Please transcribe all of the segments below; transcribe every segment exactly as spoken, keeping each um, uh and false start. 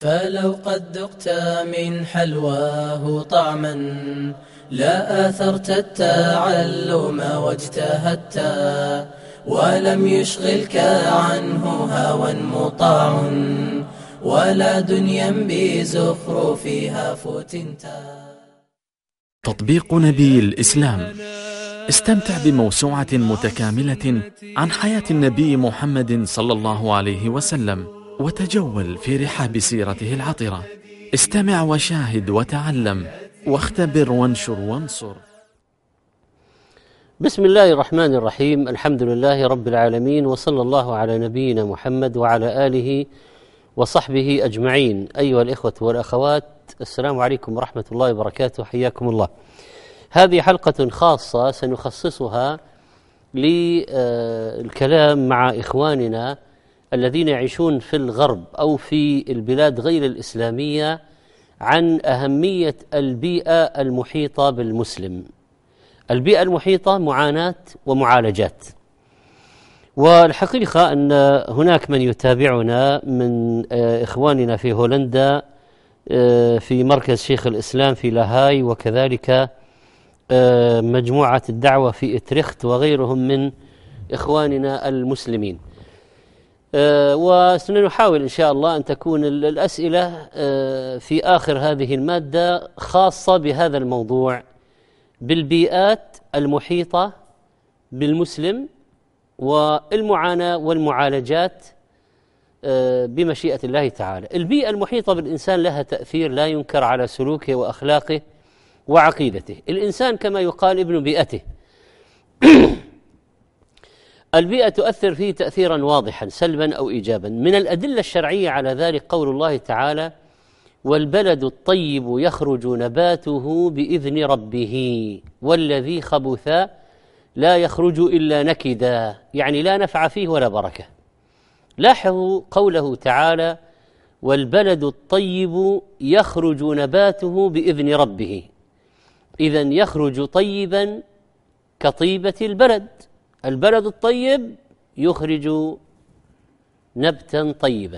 فلو قد ذقت من حلواه طعما لا آثرت التعلم واجتهدت ولم يشغلك عنه هوى مطاع ولا دنيا بزخرفها فتنتا. تطبيق نبي الإسلام. استمتع بموسوعة متكاملة عن حياة النبي محمد صلى الله عليه وسلم وتجول في رحاب سيرته العطرة. استمع وشاهد وتعلم واختبر وانشر وانصر. بسم الله الرحمن الرحيم. الحمد لله رب العالمين، وصلى الله على نبينا محمد وعلى آله وصحبه أجمعين. أيها الإخوة والأخوات، السلام عليكم ورحمة الله وبركاته، حياكم الله. هذه حلقة خاصة سنخصصها للكلام مع إخواننا الذين يعيشون في الغرب أو في البلاد غير الإسلامية عن أهمية البيئة المحيطة بالمسلم. البيئة المحيطة معاناة ومعالجات. والحقيقة أن هناك من يتابعنا من إخواننا في هولندا في مركز شيخ الإسلام في لاهاي، وكذلك مجموعة الدعوة في إتريخت وغيرهم من إخواننا المسلمين. وسنحاول إن شاء الله أن تكون الأسئلة في آخر هذه المادة خاصة بهذا الموضوع، بالبيئات المحيطة بالمسلم والمعاناة والمعالجات بمشيئة الله تعالى. البيئة المحيطة بالإنسان لها تأثير لا ينكر على سلوكه وأخلاقه وعقيدته. الإنسان كما يقال ابن بيئته. البيئة تؤثر فيه تأثيرا واضحا سلبا أو إيجابا. من الأدلة الشرعية على ذلك قول الله تعالى: والبلد الطيب يخرج نباته بإذن ربه والذي خبث لا يخرج إلا نكدا، يعني لا نفع فيه ولا بركة. لاحظوا قوله تعالى: والبلد الطيب يخرج نباته بإذن ربه. إذن يخرج طيبا كطيبة البلد. البلد الطيب يخرج نبتا طيبا.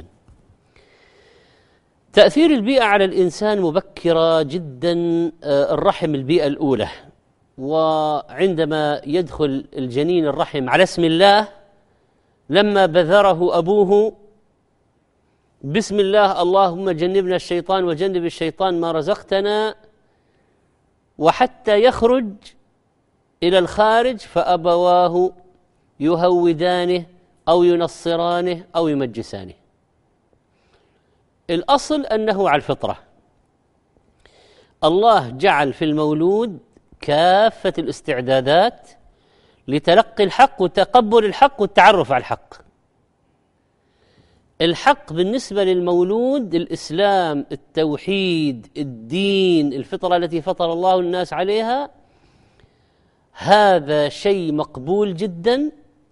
تأثير البيئة على الإنسان مبكرة جدا. الرحم البيئة الأولى، وعندما يدخل الجنين الرحم على اسم الله، لما بذره أبوه بسم الله اللهم جنبنا الشيطان وجنب الشيطان ما رزقتنا، وحتى يخرج إلى الخارج فأبواه يهودانه أو ينصرانه أو يمجسانه. الأصل أنه على الفطرة. الله جعل في المولود كافة الاستعدادات لتلقي الحق وتقبل الحق والتعرف على الحق. الحق بالنسبة للمولود الإسلام، التوحيد، الدين، الفطرة التي فطر الله الناس عليها، هذا شيء مقبول جدا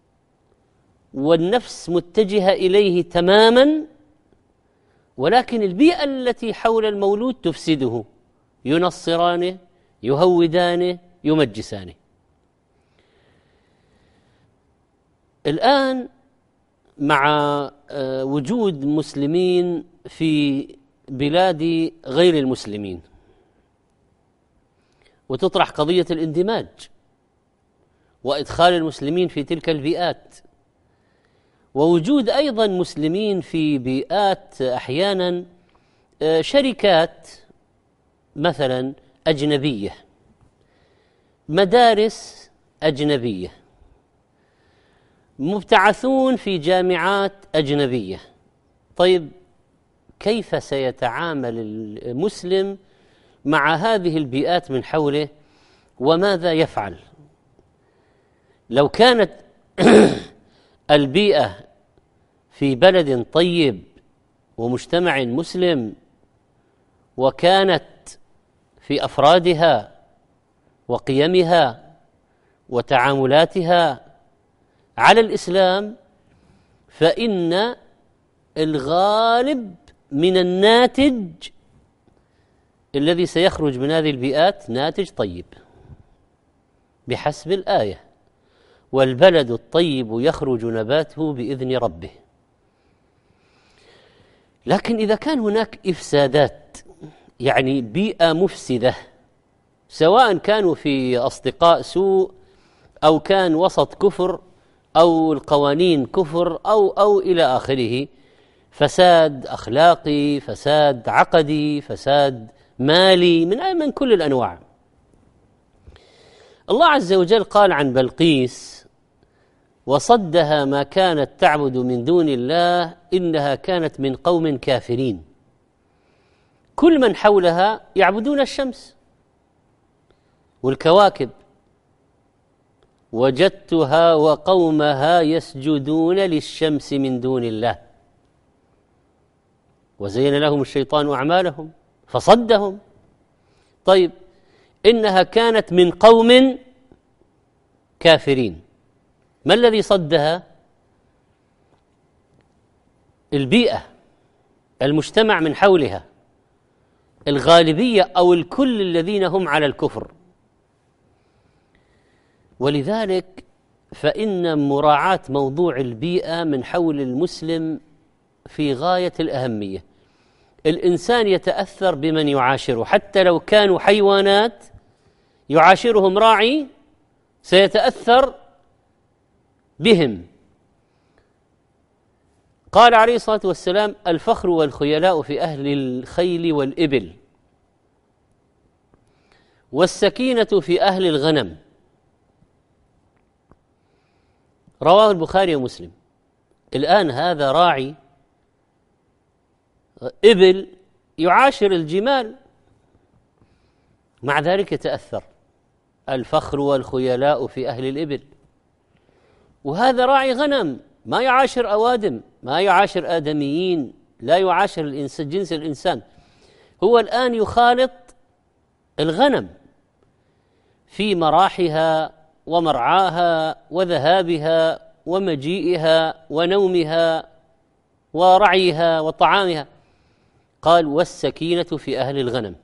والنفس متجهة إليه تماما، ولكن البيئة التي حول المولود تفسده، ينصرانه، يهودانه، يمجسانه. الآن مع وجود مسلمين في بلاد غير المسلمين، وتطرح قضية الاندماج وإدخال المسلمين في تلك البيئات، ووجود أيضا مسلمين في بيئات أحيانا شركات مثلا أجنبية، مدارس أجنبية، مبتعثون في جامعات أجنبية. طيب كيف سيتعامل المسلم مع هذه البيئات من حوله، وماذا يفعل؟ لو كانت البيئة في بلد طيب ومجتمع مسلم، وكانت في أفرادها وقيمها وتعاملاتها على الإسلام، فإن الغالب من الناتج الذي سيخرج من هذه البيئات ناتج طيب بحسب الآية: والبلد الطيب يخرج نباته بإذن ربه. لكن إذا كان هناك إفسادات، يعني بيئة مفسدة، سواء كانوا في أصدقاء سوء أو كان وسط كفر أو القوانين كفر أو أو إلى آخره، فساد أخلاقي، فساد عقدي، فساد مالي، من من كل الأنواع. الله عز وجل قال عن بلقيس: وصدها ما كانت تعبد من دون الله إنها كانت من قوم كافرين. كل من حولها يعبدون الشمس والكواكب. وجدتها وقومها يسجدون للشمس من دون الله وزين لهم الشيطان أعمالهم فصدهم. طيب، إنها كانت من قوم كافرين، ما الذي صدها؟ البيئة، المجتمع من حولها، الغالبية أو الكل الذين هم على الكفر. ولذلك فإن مراعاة موضوع البيئة من حول المسلم في غاية الأهمية. الإنسان يتأثر بمن يعاشره، حتى لو كانوا حيوانات يعاشرهم راعي سيتأثر بهم. قال عليه الصلاة والسلام: الفخر والخيلاء في أهل الخيل والإبل، والسكينة في أهل الغنم. رواه البخاري ومسلم. الآن هذا راعي إبل يعاشر الجمال، مع ذلك يتأثر. الفخر والخيلاء في أهل الإبل. وهذا راعي غنم، ما يعاشر أوادم، ما يعاشر آدميين، لا يعاشر الإنس جنس الإنسان. هو الآن يخالط الغنم في مراحها ومرعاها وذهابها ومجيئها ونومها ورعيها وطعامها. قال: والسكينة في أهل الغنم.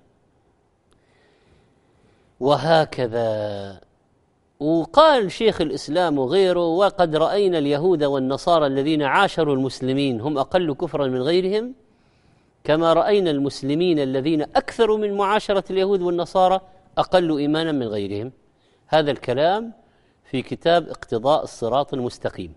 وهكذا. وقال شيخ الإسلام وغيره: وقد رأينا اليهود والنصارى الذين عاشروا المسلمين هم أقل كفرا من غيرهم، كما رأينا المسلمين الذين أكثروا من معاشرة اليهود والنصارى أقل إيمانا من غيرهم. هذا الكلام في كتاب اقتضاء الصراط المستقيم.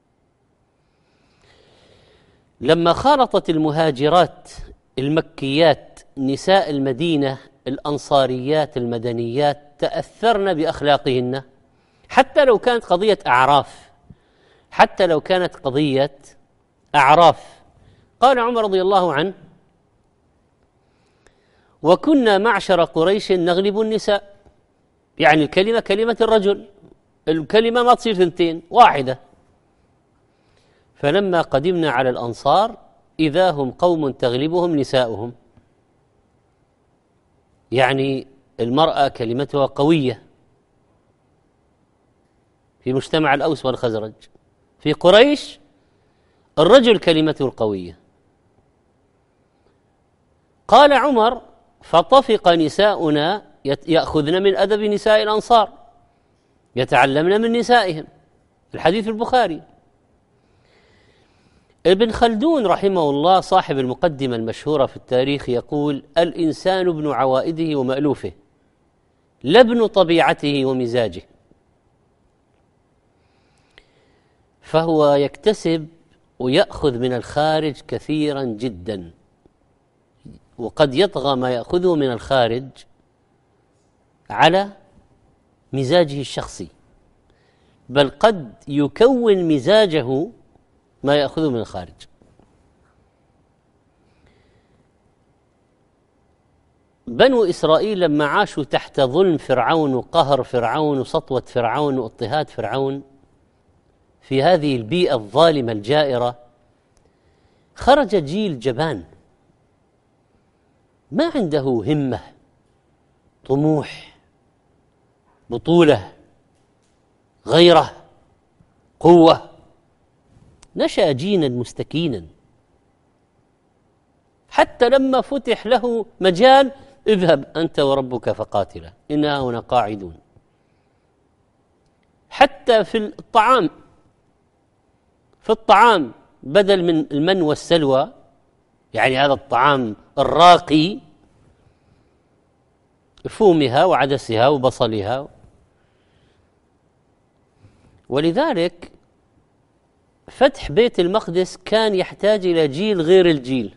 لما خالطت المهاجرات المكيات نساء المدينة الأنصاريات المدنيات تأثرن بأخلاقهن، حتى لو كانت قضية أعراف، حتى لو كانت قضية أعراف. قال عمر رضي الله عنه: وكنا معشر قريش نغلب النساء. يعني الكلمة كلمة الرجل، الكلمة ما تصير ثنتين، واحدة. فلما قدمنا على الأنصار إذا هم قوم تغلبهم نساؤهم. يعني المرأة كلمتها قوية في مجتمع الأوس والخزرج. في قريش الرجل كلمته القوية. قال عمر: فطفق نساؤنا يأخذن من أدب نساء الأنصار، يتعلمن من نسائهم. الحديث البخاري. ابن خلدون رحمه الله صاحب المقدمة المشهورة في التاريخ يقول: الإنسان ابن عوائده ومألوفه، لا ابن طبيعته ومزاجه. فهو يكتسب ويأخذ من الخارج كثيرا جدا، وقد يطغى ما يأخذه من الخارج على مزاجه الشخصي، بل قد يكون مزاجه ما يأخذه من الخارج. بنو إسرائيل لما عاشوا تحت ظلم فرعون وقهر فرعون وسطوة فرعون واضطهاد فرعون في هذه البيئة الظالمة الجائرة، خرج جيل جبان ما عنده همة، طموح، بطولة، غيرة، قوة. نشأ جيلا مستكينا، حتى لما فتح له مجال: اذهب أنت وربك فقاتلا إنا هنا قاعدون. حتى في الطعام، في الطعام بدل من المن والسلوى يعني هذا الطعام الراقي، فومها وعدسها وبصلها. ولذلك فتح بيت المقدس كان يحتاج إلى جيل غير الجيل،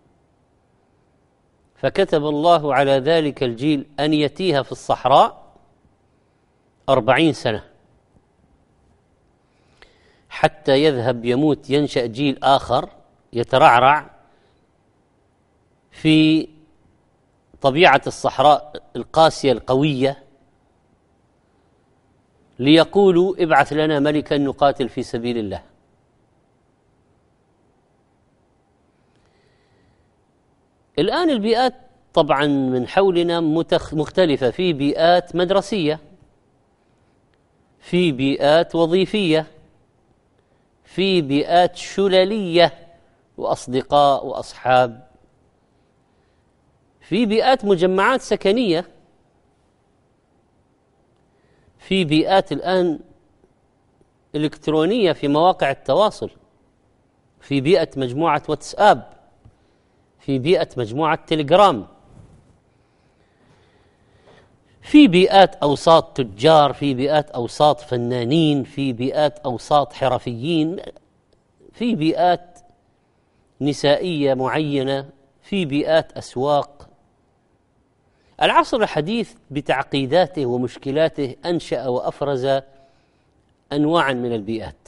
فكتب الله على ذلك الجيل أن يتيه في الصحراء أربعين سنة حتى يذهب يموت، ينشأ جيل آخر يترعرع في طبيعة الصحراء القاسية القوية، ليقولوا ابعث لنا ملكا نقاتل في سبيل الله. الآن البيئات طبعا من حولنا مختلفة، في بيئات مدرسية، في بيئات وظيفية، في بيئات شللية وأصدقاء وأصحاب، في بيئات مجمعات سكنية، في بيئات الآن إلكترونية في مواقع التواصل، في بيئة مجموعة واتساب، في بيئة مجموعة تليجرام، في بيئات أوساط تجار، في بيئات أوساط فنانين، في بيئات أوساط حرفيين، في بيئات نسائية معينة، في بيئات أسواق. العصر الحديث بتعقيداته ومشكلاته أنشأ وأفرز أنواعا من البيئات.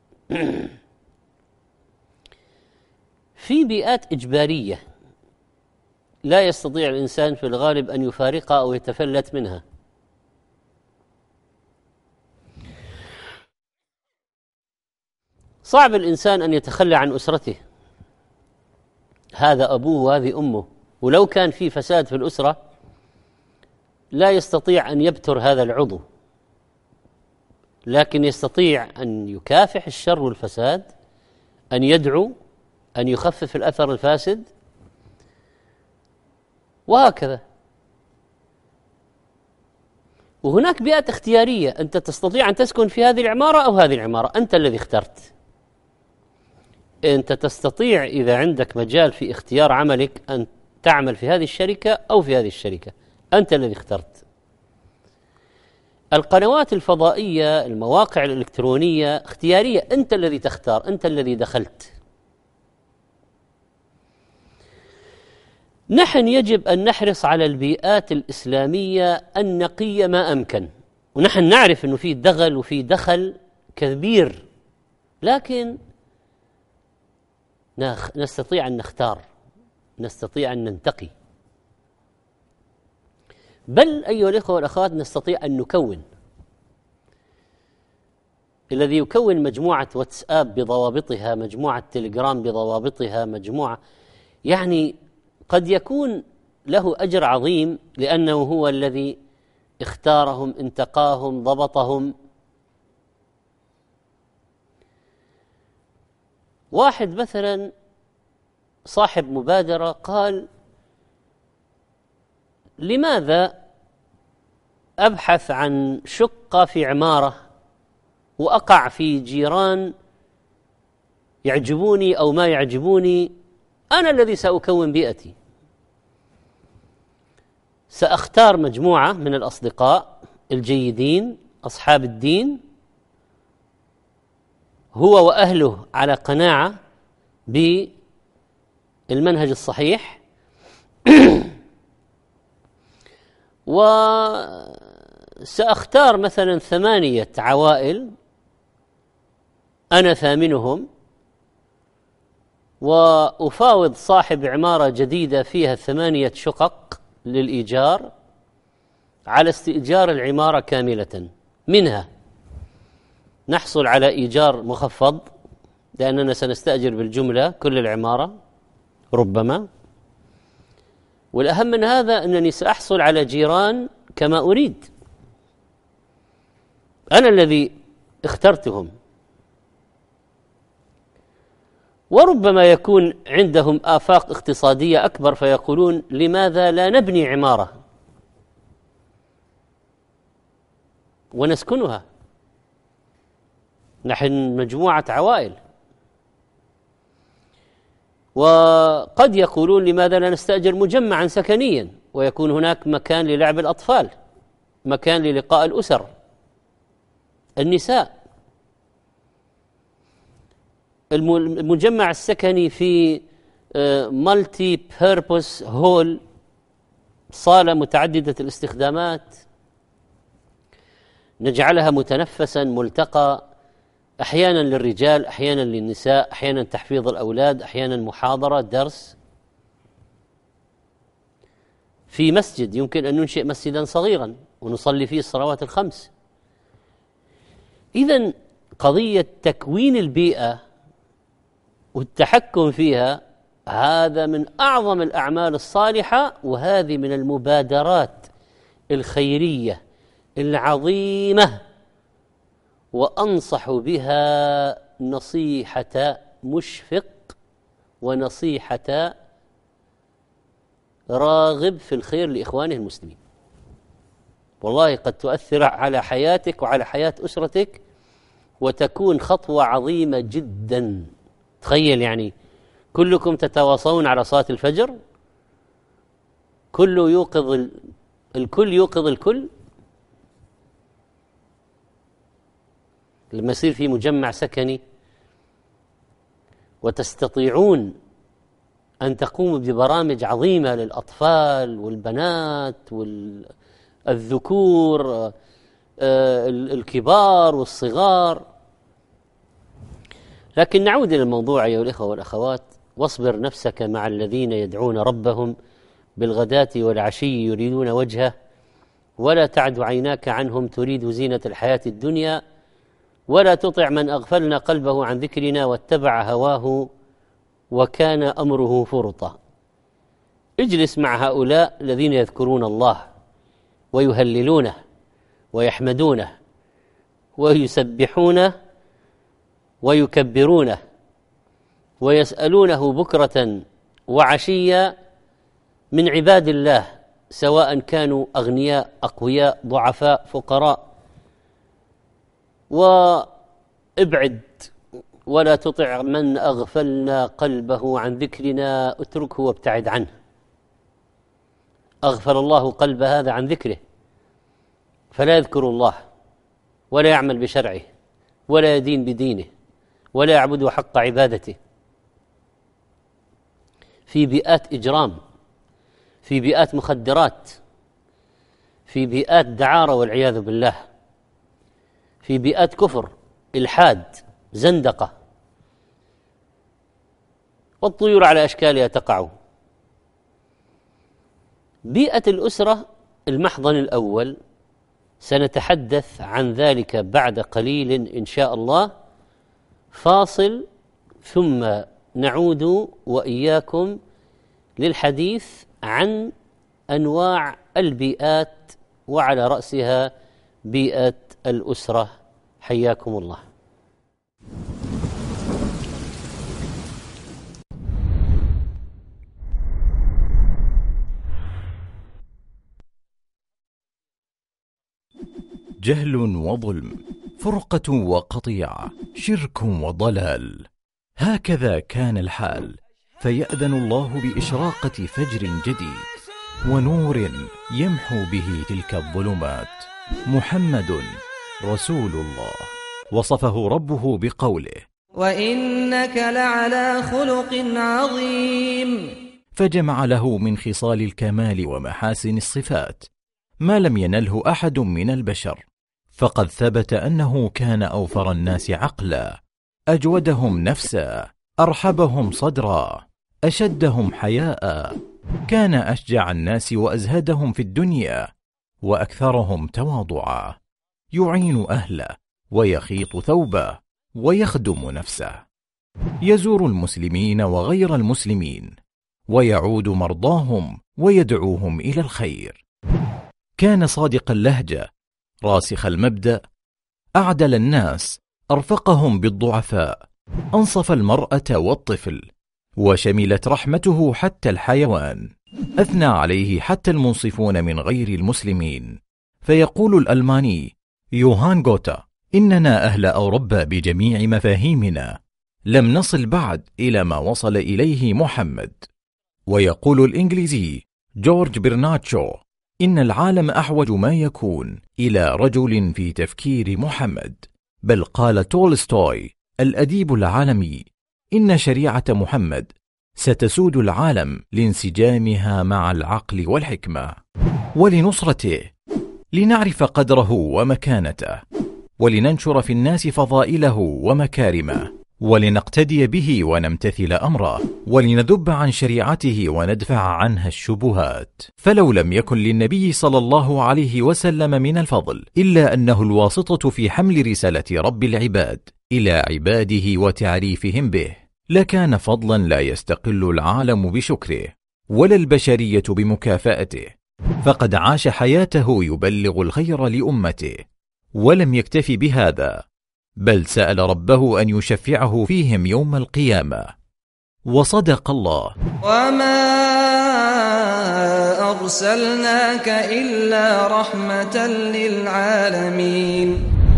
في بيئات إجبارية لا يستطيع الإنسان في الغالب أن يفارقها أو يتفلت منها. صعب الإنسان أن يتخلى عن أسرته، هذا أبوه وهذه أمه، ولو كان في فساد في الأسرة لا يستطيع أن يبتر هذا العضو، لكن يستطيع أن يكافح الشر والفساد، أن يدعو، أن يخفف الأثر الفاسد، وهكذا. وهناك بيئات اختيارية، أنت تستطيع أن تسكن في هذه العمارة أو هذه العمارة، أنت الذي اخترت. أنت تستطيع إذا عندك مجال في اختيار عملك أن تعمل في هذه الشركة أو في هذه الشركة، أنت الذي اخترت. القنوات الفضائية، المواقع الإلكترونية اختيارية، أنت الذي تختار، أنت الذي دخلت. نحن يجب أن نحرص على البيئات الإسلامية النقية ما أمكن، ونحن نعرف أنه في دغل وفي دخل كبير، لكن نستطيع أن نختار، نستطيع أن ننتقي، بل أيها الإخوة والأخوات نستطيع أن نكون. الذي يكون مجموعة واتساب بضوابطها، مجموعة تليجرام بضوابطها، مجموعة، يعني قد يكون له أجر عظيم لأنه هو الذي اختارهم، انتقاهم، ضبطهم. واحد مثلا صاحب مبادرة قال: لماذا أبحث عن شقة في عمارة وأقع في جيران يعجبوني أو ما يعجبوني؟ أنا الذي سأكون بيئتي، سأختار مجموعة من الأصدقاء الجيدين أصحاب الدين، هو وأهله على قناعة بالمنهج الصحيح، وسأختار مثلا ثمانية عوائل أنا ثامنهم، وأفاوض صاحب عمارة جديدة فيها ثمانية شقق للإيجار على استئجار العمارة كاملة، منها نحصل على إيجار مخفض لأننا سنستأجر بالجملة كل العمارة ربما، والأهم من هذا أنني سأحصل على جيران كما أريد، أنا الذي اخترتهم. وربما يكون عندهم آفاق اقتصادية أكبر فيقولون: لماذا لا نبني عمارة ونسكنها، نحن مجموعة عوائل. وقد يقولون لماذا لا نستأجر مجمعا سكنيا ويكون هناك مكان للعب الأطفال، مكان للقاء الأسر، النساء. المجمع السكني في مالتي بيربوس هول، صالة متعددة الاستخدامات، نجعلها متنفسا، ملتقى، أحيانا للرجال، أحيانا للنساء، أحيانا تحفيظ الأولاد، أحيانا محاضرة، درس. في مسجد يمكن أن ننشئ مسجدا صغيرا ونصلي فيه الصلوات الخمس. إذن قضية تكوين البيئة والتحكم فيها هذا من أعظم الأعمال الصالحة، وهذه من المبادرات الخيرية العظيمة، وأنصح بها نصيحة مشفق ونصيحة راغب في الخير لإخوانه المسلمين. والله قد تؤثر على حياتك وعلى حياة أسرتك وتكون خطوة عظيمة جدا. تخيل يعني كلكم تتواصون على صلاة الفجر، كل يوقظ ال... الكل يوقظ الكل. لما يصير في مجمع سكني وتستطيعون أن تقوموا ببرامج عظيمة للأطفال والبنات والذكور، الكبار والصغار. لكن نعود إلى الموضوع أيها الإخوة والأخوات، واصبر نفسك مع الذين يدعون ربهم بالغداة والعشي يريدون وجهه ولا تعد عيناك عنهم تريد زينة الحياة الدنيا ولا تطع من أغفلنا قلبه عن ذكرنا واتبع هواه وكان أمره فرطا. اجلس مع هؤلاء الذين يذكرون الله ويهللونه ويحمدونه ويسبحونه ويكبرونه ويسألونه بكرة وعشيا من عباد الله، سواء كانوا أغنياء أقوياء ضعفاء فقراء. وابعد ولا تطع من أغفلنا قلبه عن ذكرنا، اتركه وابتعد عنه. أغفل الله قلب هذا عن ذكره فلا يذكر الله ولا يعمل بشرعه ولا يدين بدينه ولا يعبد حق عبادته. في بيئات إجرام، في بيئات مخدرات، في بيئات دعارة والعياذ بالله، في بيئات كفر، إلحاد، زندقة، والطيور على أشكالها تقع. بيئة الأسرة المحضن الأول سنتحدث عن ذلك بعد قليل إن شاء الله. فاصل ثم نعود وإياكم للحديث عن أنواع البيئات وعلى رأسها بيئة الأسرة. حياكم الله. جهل وظلم، فرقة وقطيعة، شرك وضلال، هكذا كان الحال. فيأذن الله بإشراقة فجر جديد ونور يمحو به تلك الظلمات. محمد رسول الله، وصفه ربه بقوله: وإنك لعلى خلق عظيم. فجمع له من خصال الكمال ومحاسن الصفات ما لم ينله أحد من البشر. فقد ثبت أنه كان أوفر الناس عقلا، أجودهم نفسا، أرحبهم صدرا، أشدهم حياء. كان أشجع الناس وأزهدهم في الدنيا وأكثرهم تواضعا، يعين أهله ويخيط ثوبه ويخدم نفسه، يزور المسلمين وغير المسلمين ويعود مرضاهم ويدعوهم إلى الخير. كان صادق اللهجة، راسخ المبدأ، أعدل الناس، أرفقهم بالضعفاء، أنصف المرأة والطفل، وشملت رحمته حتى الحيوان. أثنى عليه حتى المنصفون من غير المسلمين. فيقول الألماني يوهان غوتا: إننا أهل أوروبا بجميع مفاهيمنا لم نصل بعد إلى ما وصل إليه محمد. ويقول الإنجليزي جورج برنارد شو: إن العالم أحوج ما يكون إلى رجل في تفكير محمد. بل قال تولستوي الأديب العالمي: إن شريعة محمد ستسود العالم لانسجامها مع العقل والحكمة. ولنصرته، لنعرف قدره ومكانته، ولننشر في الناس فضائله ومكارمه، ولنقتدي به ونمتثل أمره، ولنذب عن شريعته وندفع عنها الشبهات. فلو لم يكن للنبي صلى الله عليه وسلم من الفضل إلا أنه الواسطة في حمل رسالة رب العباد إلى عباده وتعريفهم به، لكان فضلا لا يستقل العالم بشكره ولا البشرية بمكافأته، فقد عاش حياته يبلغ الخير لأمته، ولم يكتف بهذا، بل سأل ربه أن يشفعه فيهم يوم القيامة. وصدق الله: وما أرسلناك إلا رحمة للعالمين.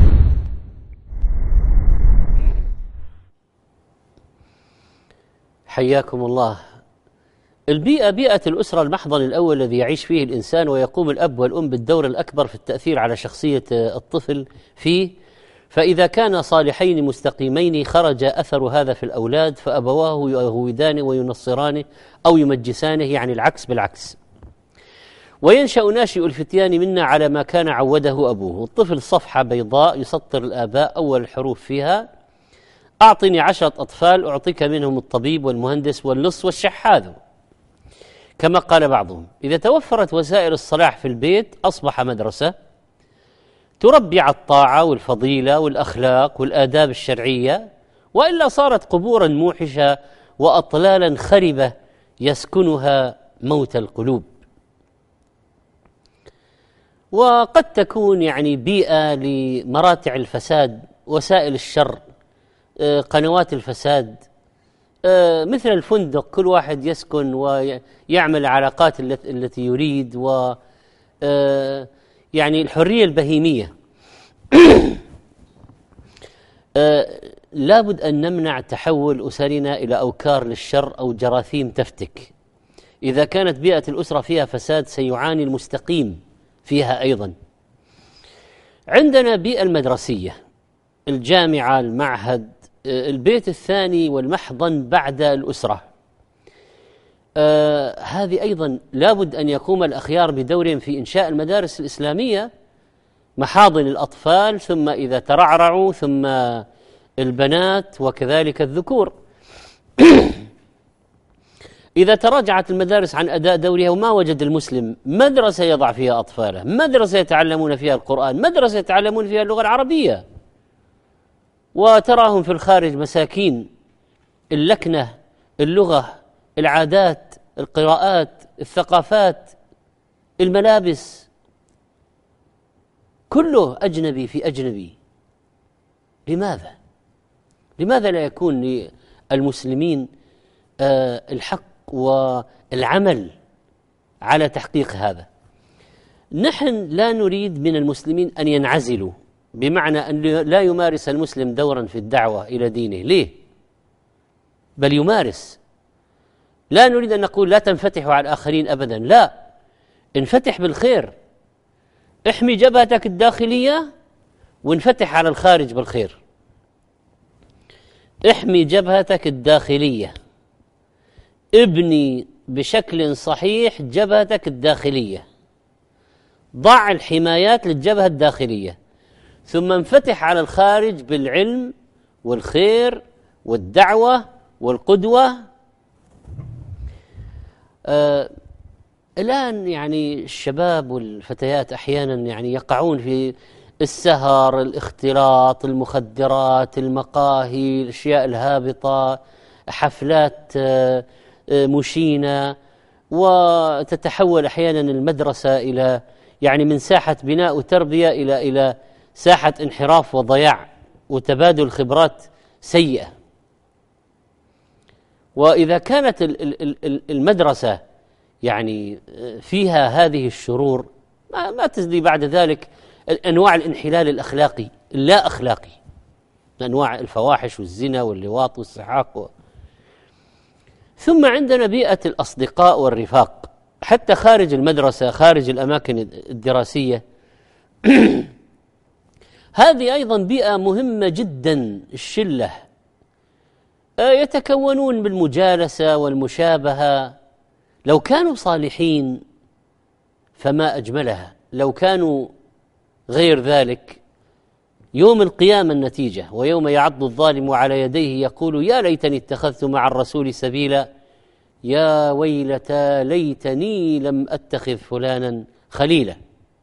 حياكم الله. البيئة، بيئة الأسرة، المحضن الأول الذي يعيش فيه الإنسان، ويقوم الأب والأم بالدور الأكبر في التأثير على شخصية الطفل فيه. فإذا كان صالحين مستقيمين خرج أثر هذا في الأولاد، فأبواه يهودانه وينصرانه أو يمجسانه، يعني العكس بالعكس. وينشأ ناشئ الفتيان منا على ما كان عوده أبوه. الطفل صفحة بيضاء يسطر الآباء أول الحروف فيها: أعطني عشرة أطفال أعطيك منهم الطبيب والمهندس واللص والشحاذ، كما قال بعضهم. إذا توفرت وسائل الصلاح في البيت أصبح مدرسة تربي على الطاعة والفضيلة والأخلاق والآداب الشرعية، وإلا صارت قبورا موحشة وأطلالا خربة يسكنها موت القلوب. وقد تكون يعني بيئة لمراتع الفساد، وسائل الشر، قنوات الفساد، مثل الفندق، كل واحد يسكن ويعمل العلاقات التي يريد، و يعني الحرية البهيمية. لابد أن نمنع تحول أسرنا إلى أوكار للشر أو جراثيم تفتك. إذا كانت بيئة الأسرة فيها فساد سيعاني المستقيم فيها أيضا. عندنا بيئة المدرسية، الجامعة، المعهد، البيت الثاني والمحضن بعد الأسرة. آه هذه أيضا لابد أن يقوم الأخيار بدورهم في إنشاء المدارس الإسلامية، محاضن الأطفال، ثم إذا ترعرعوا ثم البنات، وكذلك الذكور. إذا تراجعت المدارس عن أداء دورها وما وجد المسلم مدرسة يضع فيها أطفاله، مدرسة يتعلمون فيها القرآن، مدرسة يتعلمون فيها اللغة العربية، وتراهم في الخارج مساكين، اللكنة، اللغة، العادات، القراءات، الثقافات، الملابس، كله أجنبي في أجنبي. لماذا؟ لماذا لا يكون للمسلمين آه الحق والعمل على تحقيق هذا؟ نحن لا نريد من المسلمين أن ينعزلوا، بمعنى أن لا يمارس المسلم دورا في الدعوة إلى دينه، ليه؟ بل يمارس. لا نريد أن نقول لا تنفتحوا على الآخرين أبدا، لا، انفتح بالخير، احمي جبهتك الداخلية وانفتح على الخارج بالخير. احمي جبهتك الداخلية، ابني بشكل صحيح جبهتك الداخلية، ضع الحمايات للجبهة الداخلية، ثم انفتح على الخارج بالعلم والخير والدعوة والقدوة. آه الآن يعني الشباب والفتيات أحيانا يعني يقعون في السهر، الاختلاط، المخدرات، المقاهي، الأشياء الهابطة، حفلات آه مشينة، وتتحول أحيانا المدرسة إلى يعني من ساحة بناء وتربية إلى إلى ساحة انحراف وضياع وتبادل خبرات سيئة. وإذا كانت المدرسة يعني فيها هذه الشرور، ما تزدي بعد ذلك أنواع الانحلال الأخلاقي اللا أخلاقي. أنواع الفواحش والزنا واللواط والسحاق و... ثم عندنا بيئة الأصدقاء والرفاق حتى خارج المدرسة، خارج الأماكن الدراسية. هذه أيضا بيئة مهمة جدا. الشلة يتكونون بالمجالسة والمشابهة، لو كانوا صالحين فما أجملها، لو كانوا غير ذلك يوم القيامة النتيجة. ويوم يعض الظالم على يديه يقول يا ليتني اتخذت مع الرسول سبيلا يا ويلتى ليتني لم أتخذ فلانا خليلا.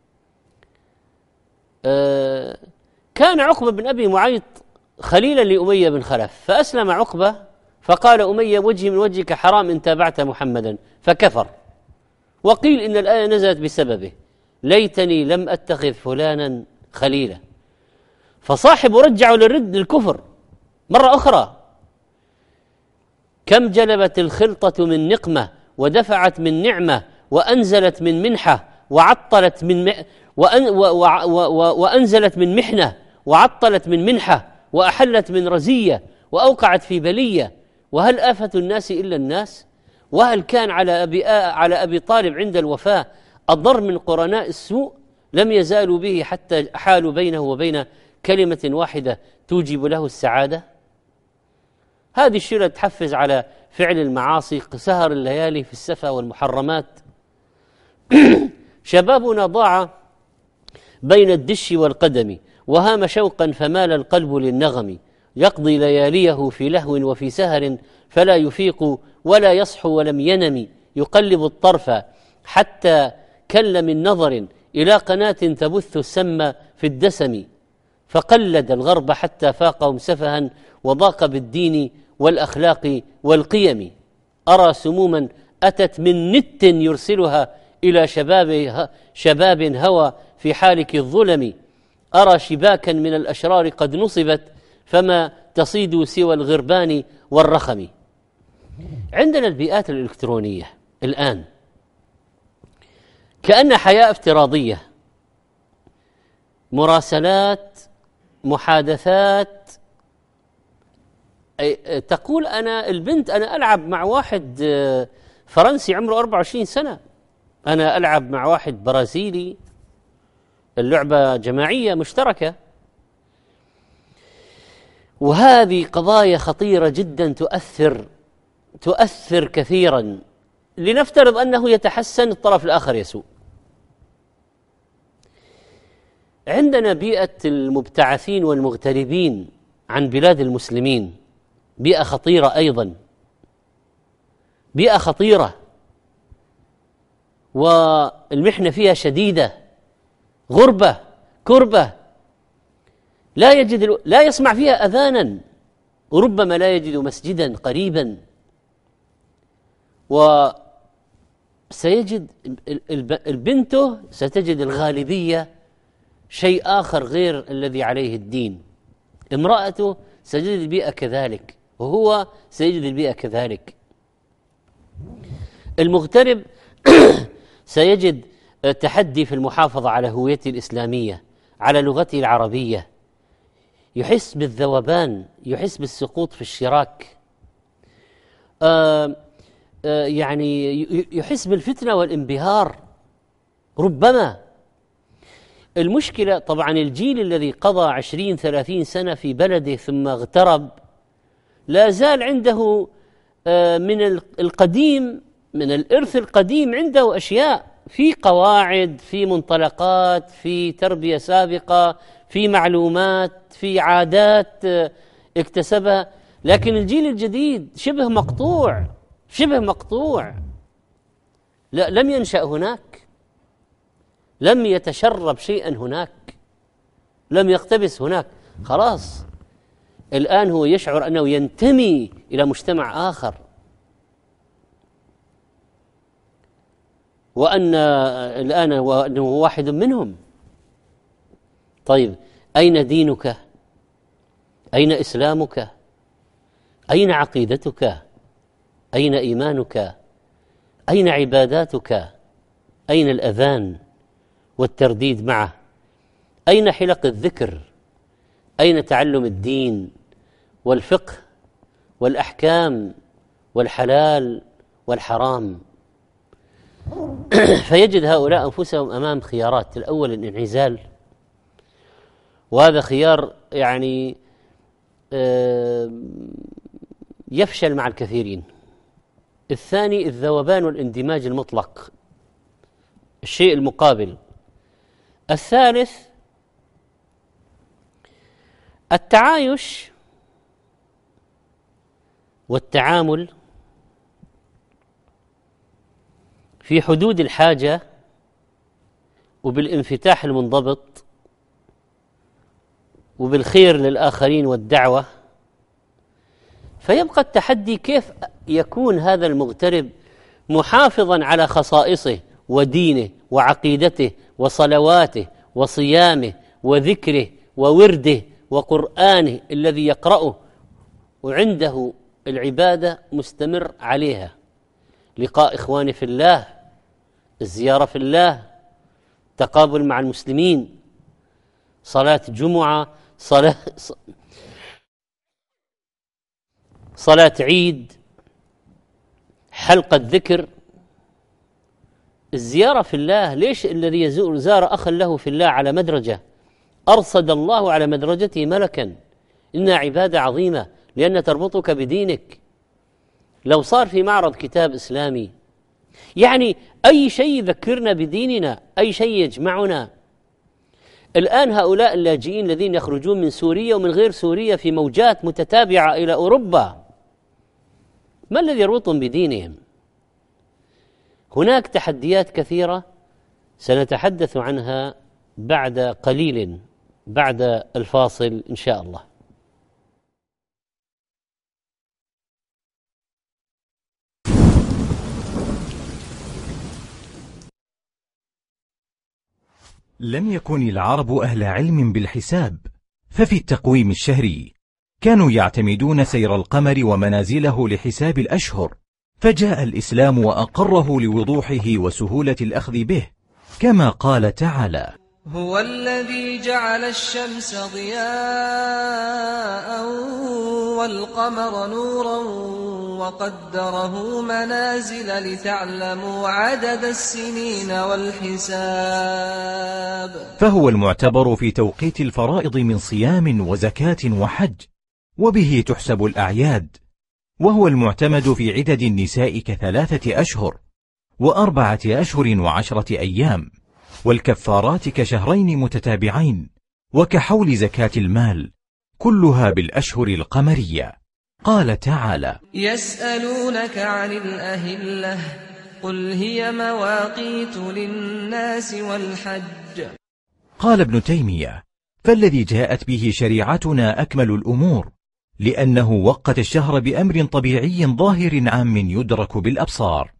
أه كان عقبة بن أبي معيط خليلا لأمية بن خلف، فأسلم عقبة فقال أمية وجهي من وجهك حرام إن تابعت محمدا، فكفر. وقيل إن الآية نزلت بسببه ليتني لم أتخذ فلانا خليلا، فصاحب رجعوا للرد للكفر مرة أخرى. كم جلبت الخلطة من نقمة ودفعت من نعمة وأنزلت من منحة وعطلت من م... وأن... و... و... و... وأنزلت من محنة وعطلت من منحة وأحلت من رزية وأوقعت في بلية. وهل آفة الناس إلا الناس؟ وهل كان على أبي, آ... على أبي طالب عند الوفاة أضر من قرناء السوء؟ لم يزالوا به حتى حالوا بينه وبين كلمة واحدة توجب له السعادة. هذه الشلة تحفز على فعل المعاصي، سهر الليالي في السفا والمحرمات. شبابنا ضاع بين الدش والقدم وهام شوقا فمال القلب للنغم، يقضي لياليه في لهو وفي سهر فلا يفيق ولا يصحو ولم ينم، يقلب الطرف حتى كل من نظر إلى قناة تبث السم في الدسم، فقلد الغرب حتى فاقهم سفها وضاق بالدين والأخلاق والقيم. أرى سموما أتت من نت يرسلها إلى شباب, شباب هوى في حالك الظلم، أرى شباكا من الأشرار قد نصبت فما تصيد سوى الغربان والرخم. عندنا البيئات الإلكترونية الآن كأن حياة افتراضية، مراسلات، محادثات. تقول أنا البنت أنا ألعب مع واحد فرنسي عمره أربعة وعشرين سنة، أنا ألعب مع واحد برازيلي، اللعبة جماعية مشتركة. وهذه قضايا خطيرة جدا تؤثر تؤثر كثيرا. لنفترض أنه يتحسن، الطرف الآخر يسوء. عندنا بيئة المبتعثين والمغتربين عن بلاد المسلمين، بيئة خطيرة أيضا، بيئة خطيرة، والمحنة فيها شديدة، غربة، كربة، لا يجد لا يسمع فيها أذانا، وربما لا يجد مسجدا قريبا، وسيجد البنته ستجد الغالبية شيء آخر غير الذي عليه الدين، امرأته سيجد البيئة كذلك، وهو سيجد البيئة كذلك. المغترب سيجد تحدي في المحافظة على هويته الإسلامية، على لغته العربية، يحس بالذوبان، يحس بالسقوط في الشراك، آه آه يعني يحس بالفتنة والانبهار. ربما المشكلة طبعا الجيل الذي قضى عشرين ثلاثين سنة في بلده ثم اغترب لا زال عنده آه من القديم، من الإرث القديم، عنده أشياء، في قواعد، في منطلقات، في تربية سابقة، في معلومات، في عادات اكتسبها. لكن الجيل الجديد شبه مقطوع، شبه مقطوع، لا لم ينشأ هناك، لم يتشرب شيئا هناك، لم يقتبس هناك، خلاص الآن هو يشعر أنه ينتمي إلى مجتمع آخر، وأن الآن وأنه واحد منهم. طيب أين دينك؟ أين إسلامك؟ أين عقيدتك؟ أين إيمانك؟ أين عباداتك؟ أين الأذان والترديد معه؟ أين حلق الذكر؟ أين تعلم الدين والفقه والأحكام والحلال والحرام؟ فيجد هؤلاء أنفسهم أمام خيارات. الأول الانعزال، وهذا خيار يعني يفشل مع الكثيرين. الثاني الذوبان والاندماج المطلق، الشيء المقابل. الثالث التعايش والتعامل في حدود الحاجة وبالانفتاح المنضبط وبالخير للآخرين والدعوة. فيبقى التحدي كيف يكون هذا المغترب محافظا على خصائصه ودينه وعقيدته وصلواته وصيامه وذكره وورده وقرآنه الذي يقرأه، وعنده العبادة مستمر عليها، لقاء إخوانه في الله، الزيارة في الله، تقابل مع المسلمين، صلاة جمعة، صلاة صلاة عيد، حلقة ذكر، الزيارة في الله. ليش الذي يزور زار أخا له في الله على مدرجة أرصد الله على مدرجته ملكا؟ إنها عبادة عظيمة لأن تربطك بدينك. لو صار في معرض كتاب إسلامي، يعني أي شيء يذكرنا بديننا، أي شيء يجمعنا. الآن هؤلاء اللاجئين الذين يخرجون من سوريا ومن غير سوريا في موجات متتابعة إلى أوروبا، ما الذي يربطهم بدينهم؟ هناك تحديات كثيرة سنتحدث عنها بعد قليل، بعد الفاصل إن شاء الله. لم يكن العرب أهل علم بالحساب، ففي التقويم الشهري كانوا يعتمدون سير القمر ومنازله لحساب الأشهر، فجاء الإسلام وأقره لوضوحه وسهولة الأخذ به، كما قال تعالى: هو الذي جعل الشمس ضياء والقمر نورا وقدره منازل لتعلموا عدد السنين والحساب. فهو المعتبر في توقيت الفرائض من صيام وزكاة وحج، وبه تحسب الأعياد، وهو المعتمد في عدد النساء كثلاثة أشهر وأربعة أشهر وعشرة أيام، والكفارات كشهرين متتابعين، وكحول زكاة المال، كلها بالأشهر القمرية. قال تعالى: يسألونك عن الأهلة قل هي مواقيت للناس والحج. قال ابن تيمية: فالذي جاءت به شريعتنا أكمل الأمور، لأنه وقت الشهر بأمر طبيعي ظاهر عام يدرك بالأبصار.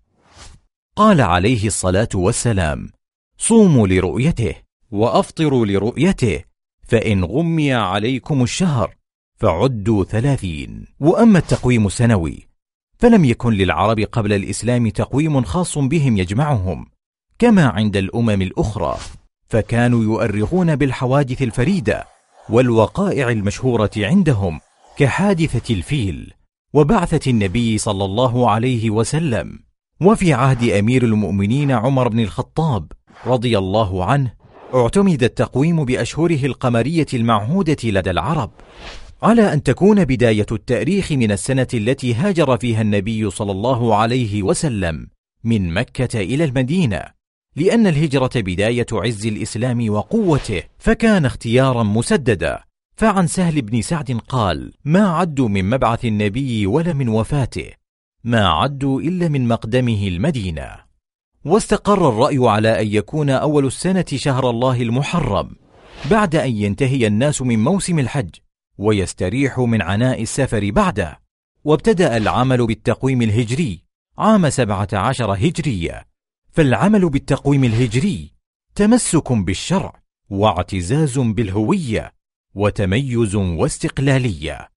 قال عليه الصلاة والسلام: صوموا لرؤيته وأفطروا لرؤيته، فإن غمي عليكم الشهر فعدوا ثلاثين. وأما التقويم السنوي فلم يكن للعرب قبل الإسلام تقويم خاص بهم يجمعهم كما عند الأمم الأخرى، فكانوا يؤرخون بالحوادث الفريدة والوقائع المشهورة عندهم، كحادثة الفيل وبعثة النبي صلى الله عليه وسلم. وفي عهد أمير المؤمنين عمر بن الخطاب رضي الله عنه اعتمد التقويم بأشهره القمرية المعهودة لدى العرب، على أن تكون بداية التاريخ من السنة التي هاجر فيها النبي صلى الله عليه وسلم من مكة إلى المدينة، لأن الهجرة بداية عز الإسلام وقوته، فكان اختيارا مسددا. فعن سهل بن سعد قال: ما عدوا من مبعث النبي ولا من وفاته، ما عدوا إلا من مقدمه المدينة. واستقر الرأي على أن يكون أول السنة شهر الله المحرم، بعد أن ينتهي الناس من موسم الحج ويستريحوا من عناء السفر بعده. وابتدأ العمل بالتقويم الهجري عام سبعة عشر هجرية، فالعمل بالتقويم الهجري تمسك بالشرع واعتزاز بالهوية وتميز واستقلالية.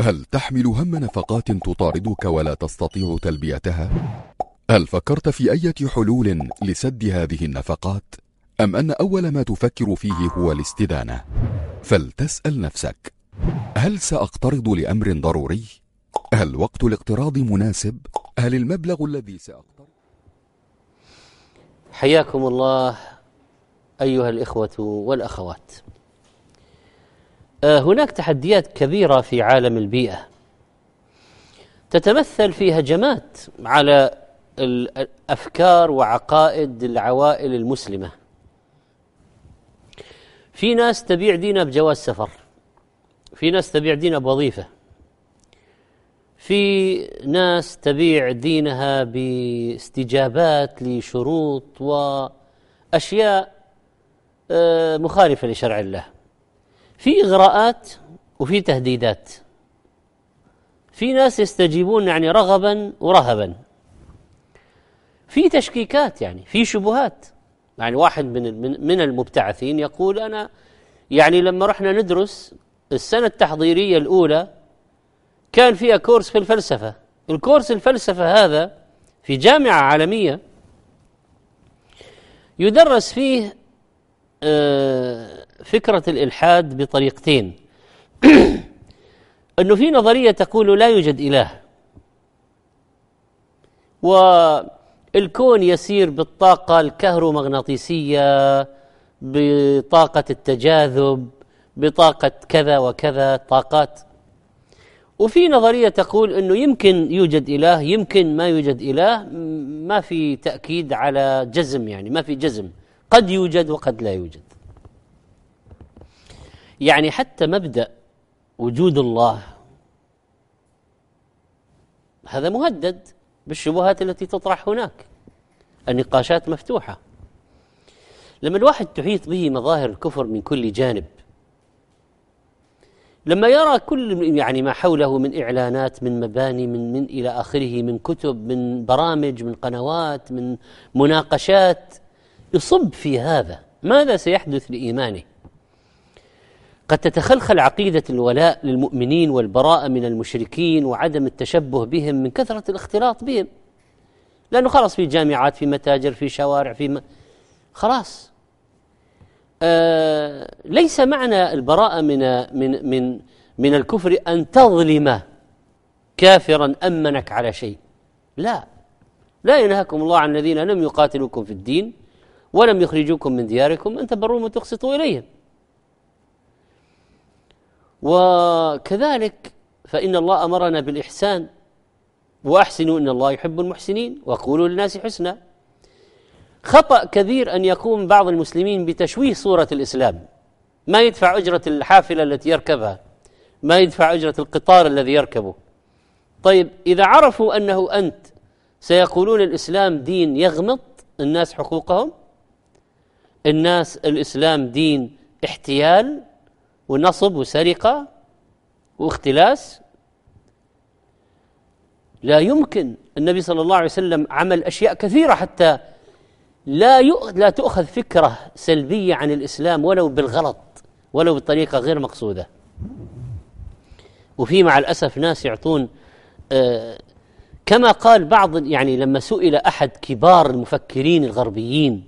هل تحمل هم نفقات تطاردك ولا تستطيع تلبيتها؟ هل فكرت في أي حلول لسد هذه النفقات؟ أم أن أول ما تفكر فيه هو الاستدانة؟ فلتسأل نفسك: هل سأقترض لأمر ضروري؟ هل وقت الاقتراض مناسب؟ هل المبلغ الذي سأقترض؟ حياكم الله أيها الإخوة والأخوات. هناك تحديات كبيرة في عالم البيئة تتمثل في هجمات على الأفكار وعقائد العوائل المسلمة. في ناس تبيع دينها بجواز سفر، في ناس تبيع دينها بوظيفة، في ناس تبيع دينها باستجابات لشروط وأشياء مخالفة لشرع الله، في إغراءات وفي تهديدات، في ناس يستجيبون يعني رغبا ورهبا، في تشكيكات، يعني في شبهات. يعني واحد من من المبتعثين يقول: أنا يعني لما رحنا ندرس السنة التحضيرية الأولى كان فيها كورس في الفلسفة، الكورس الفلسفة هذا في جامعة عالمية يدرس فيه فكرة الإلحاد بطريقتين. أنه في نظرية تقول لا يوجد إله، والكون يسير بالطاقة الكهرومغناطيسية، بطاقة التجاذب، بطاقة كذا وكذا طاقات. وفي نظرية تقول أنه يمكن يوجد إله، يمكن ما يوجد إله، ما في تأكيد على جزم، يعني ما في جزم، قد يوجد وقد لا يوجد. يعني حتى مبدأ وجود الله هذا مهدد بالشبهات التي تطرح هناك، النقاشات مفتوحة. لما الواحد تحيط به مظاهر الكفر من كل جانب، لما يرى كل يعني ما حوله من إعلانات، من مباني، من من إلى آخره، من كتب، من برامج، من قنوات، من مناقشات، يصب في هذا، ماذا سيحدث لإيمانه؟ قد تتخلخل عقيدة الولاء للمؤمنين والبراءة من المشركين وعدم التشبه بهم من كثرة الاختلاط بهم، لأنه خلاص في جامعات، في متاجر، في شوارع، في م... خلاص. آه ليس معنى البراءة من من من من الكفر أن تظلم كافرا أمنك على شيء، لا لا ينهاكم الله عن الذين لم يقاتلوكم في الدين ولم يخرجوكم من دياركم أن تبروهم وتقسطوا إليهم. وكذلك فإن الله أمرنا بالإحسان، وأحسنوا إن الله يحب المحسنين، وقولوا للناس حسنا. خطأ كبير أن يقوم بعض المسلمين بتشويه صورة الإسلام، ما يدفع أجرة الحافلة التي يركبها، ما يدفع أجرة القطار الذي يركبه. طيب إذا عرفوا أنه أنت سيقولون الإسلام دين يغمط الناس حقوقهم، الناس الإسلام دين احتيال ونصب وسرقة واختلاس، لا يمكن. النبي صلى الله عليه وسلم عمل أشياء كثيرة حتى لا لا تؤخذ فكرة سلبية عن الإسلام ولو بالغلط، ولو بطريقة غير مقصودة. وفي مع الأسف ناس يعطون آه كما قال بعض، يعني لما سئل أحد كبار المفكرين الغربيين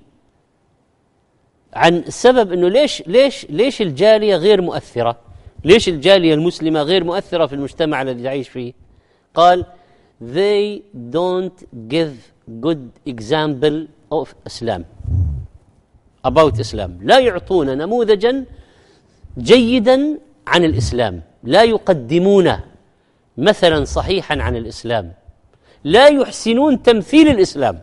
عن السبب أنه ليش ليش ليش الجالية غير مؤثرة، ليش الجالية المسلمة غير مؤثرة في المجتمع الذي يعيش فيه، قال they don't give good example of Islam about Islam، لا يعطون نموذجا جيدا عن الإسلام، لا يقدمون مثلا صحيحا عن الإسلام، لا يحسنون تمثيل الإسلام.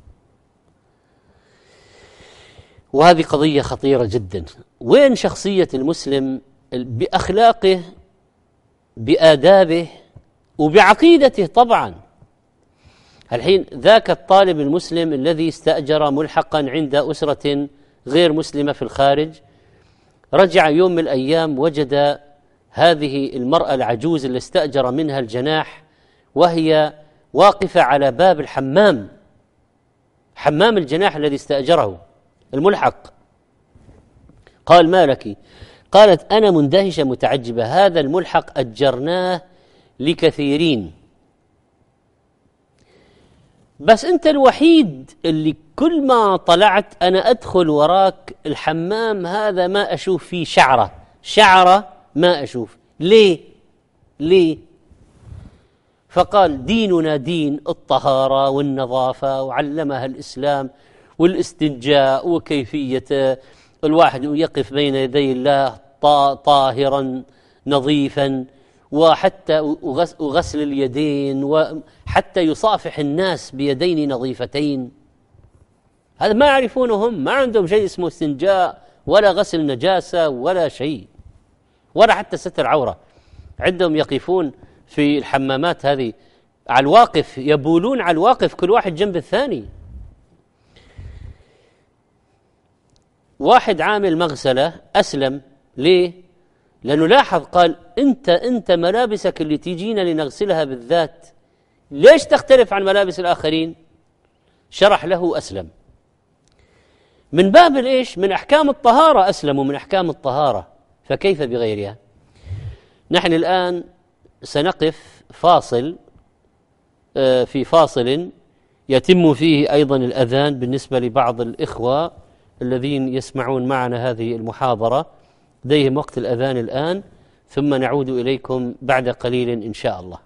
وهذه قضية خطيرة جدا. وين شخصية المسلم بأخلاقه، بآدابه، وبعقيدته؟ طبعا الحين ذاك الطالب المسلم الذي استأجر ملحقا عند أسرة غير مسلمة في الخارج، رجع يوم من الأيام وجد هذه المرأة العجوز اللي استأجر منها الجناح وهي واقفة على باب الحمام، حمام الجناح الذي استأجره الملحق. قال: ما لك؟ قالت: أنا مندهشة متعجبة، هذا الملحق أجرناه لكثيرين، بس أنت الوحيد اللي كل ما طلعت أنا أدخل وراك الحمام هذا ما أشوف فيه شعرة شعرة ما أشوف. ليه؟ ليه؟ فقال ديننا دين الطهارة والنظافة، وعلمها الإسلام، والاستنجاء وكيفية الواحد يقف بين يدي الله طاهرا نظيفا، وحتى وغسل اليدين، وحتى يصافح الناس بيدين نظيفتين. هذا ما يعرفونه هم، ما عندهم شيء اسمه استنجاء ولا غسل نجاسة ولا شيء، ولا حتى ستر عورة. عندهم يقفون في الحمامات هذه على الواقف، يبولون على الواقف كل واحد جنب الثاني. واحد عامل مغسلة أسلم. ليه؟ لأنه لاحظ، قال أنت أنت ملابسك اللي تيجينا لنغسلها بالذات ليش تختلف عن ملابس الآخرين؟ شرح له أسلم. من باب الإيش؟ من أحكام الطهارة أسلم، ومن أحكام الطهارة، فكيف بغيرها؟ نحن الآن سنقف فاصل، في فاصل يتم فيه أيضا الأذان بالنسبة لبعض الإخوة الذين يسمعون معنا هذه المحاضرة، لديهم وقت الأذان الآن، ثم نعود إليكم بعد قليل إن شاء الله.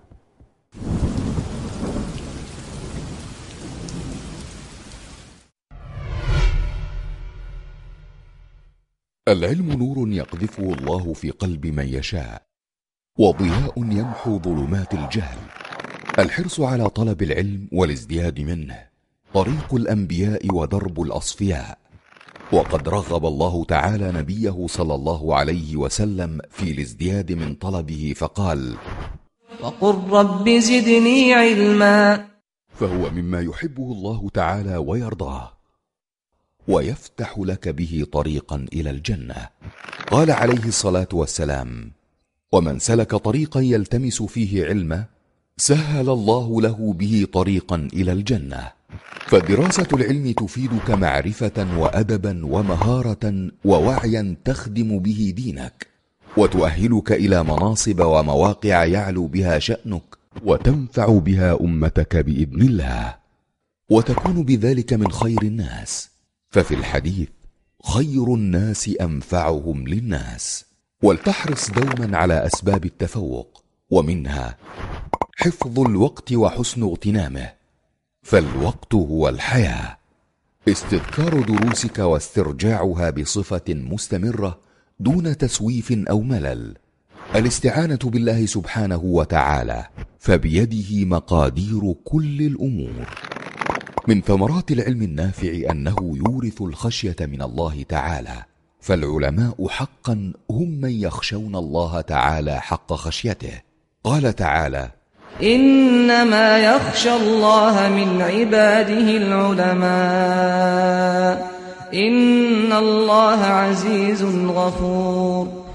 العلم نور يقذفه الله في قلب من يشاء، وضياء يمحو ظلمات الجهل. الحرص على طلب العلم والازدياد منه طريق الأنبياء ودرب الأصفياء. وقد رغب الله تعالى نبيه صلى الله عليه وسلم في الازدياد من طلبه فقال: وقل رب زدني علما. فهو مما يحبه الله تعالى ويرضاه، ويفتح لك به طريقا إلى الجنة. قال عليه الصلاة والسلام: ومن سلك طريقا يلتمس فيه علما سهل الله له به طريقا إلى الجنة. فدراسة العلم تفيدك معرفة وأدبا ومهارة ووعيا تخدم به دينك، وتؤهلك إلى مناصب ومواقع يعلو بها شأنك، وتنفع بها أمتك بإذن الله، وتكون بذلك من خير الناس. ففي الحديث: خير الناس أنفعهم للناس. ولتحرص دوما على أسباب التفوق، ومنها حفظ الوقت وحسن اغتنامه، فالوقت هو الحياة. استذكار دروسك واسترجاعها بصفة مستمرة دون تسويف أو ملل. الاستعانة بالله سبحانه وتعالى، فبيده مقادير كل الأمور. من ثمرات العلم النافع أنه يورث الخشية من الله تعالى، فالعلماء حقا هم من يخشون الله تعالى حق خشيته. قال تعالى: إنما يخشى الله من عباده العلماء إن الله عزيز غفور.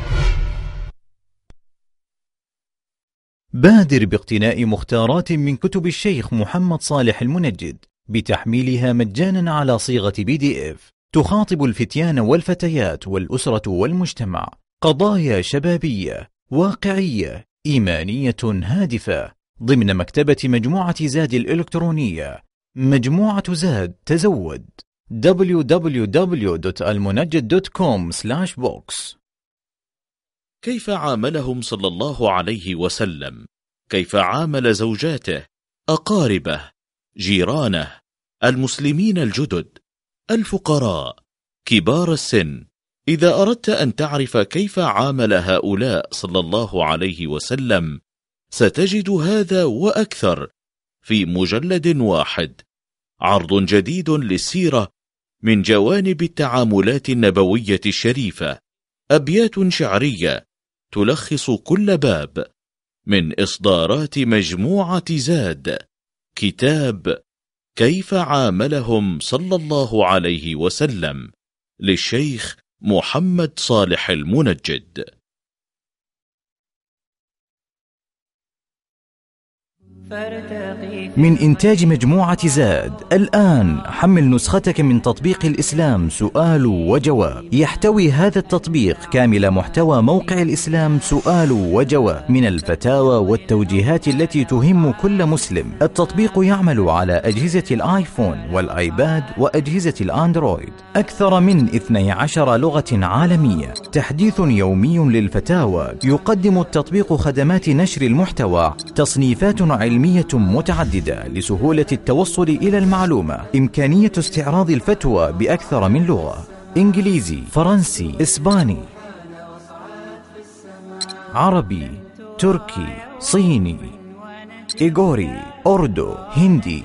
بادر باقتناء مختارات من كتب الشيخ محمد صالح المنجد بتحميلها مجانا على صيغة بي دي اف، تخاطب الفتيان والفتيات والأسرة والمجتمع. قضايا شبابية واقعية إيمانية هادفة ضمن مكتبة مجموعة زاد الإلكترونية. مجموعة زاد تزود. دبليو دبليو دبليو دوت المنجد دوت كوم سلاش بوكس. كيف عاملهم صلى الله عليه وسلم؟ كيف عامل زوجاته، أقاربه، جيرانه، المسلمين الجدد، الفقراء، كبار السن؟ إذا أردت أن تعرف كيف عامل هؤلاء صلى الله عليه وسلم ستجد هذا وأكثر في مجلد واحد، عرض جديد للسيرة من جوانب التعاملات النبوية الشريفة، أبيات شعرية تلخص كل باب من إصدارات مجموعة زاد، كتاب كيف عاملهم صلى الله عليه وسلم للشيخ محمد صالح المنجد. من إنتاج مجموعة زاد. الآن حمل نسختك من تطبيق الإسلام سؤال وجواب. يحتوي هذا التطبيق كامل محتوى موقع الإسلام سؤال وجواب من الفتاوى والتوجيهات التي تهم كل مسلم. التطبيق يعمل على أجهزة الآيفون والآيباد وأجهزة الأندرويد. أكثر من اثنتي عشرة لغة عالمية. تحديث يومي للفتاوى. يقدم التطبيق خدمات نشر المحتوى، تصنيفات علمية متعددة لسهولة التوصل إلى المعلومة، إمكانية استعراض الفتوى بأكثر من لغة: إنجليزي، فرنسي، إسباني، عربي، تركي، صيني، إيغوري، أردو، هندي.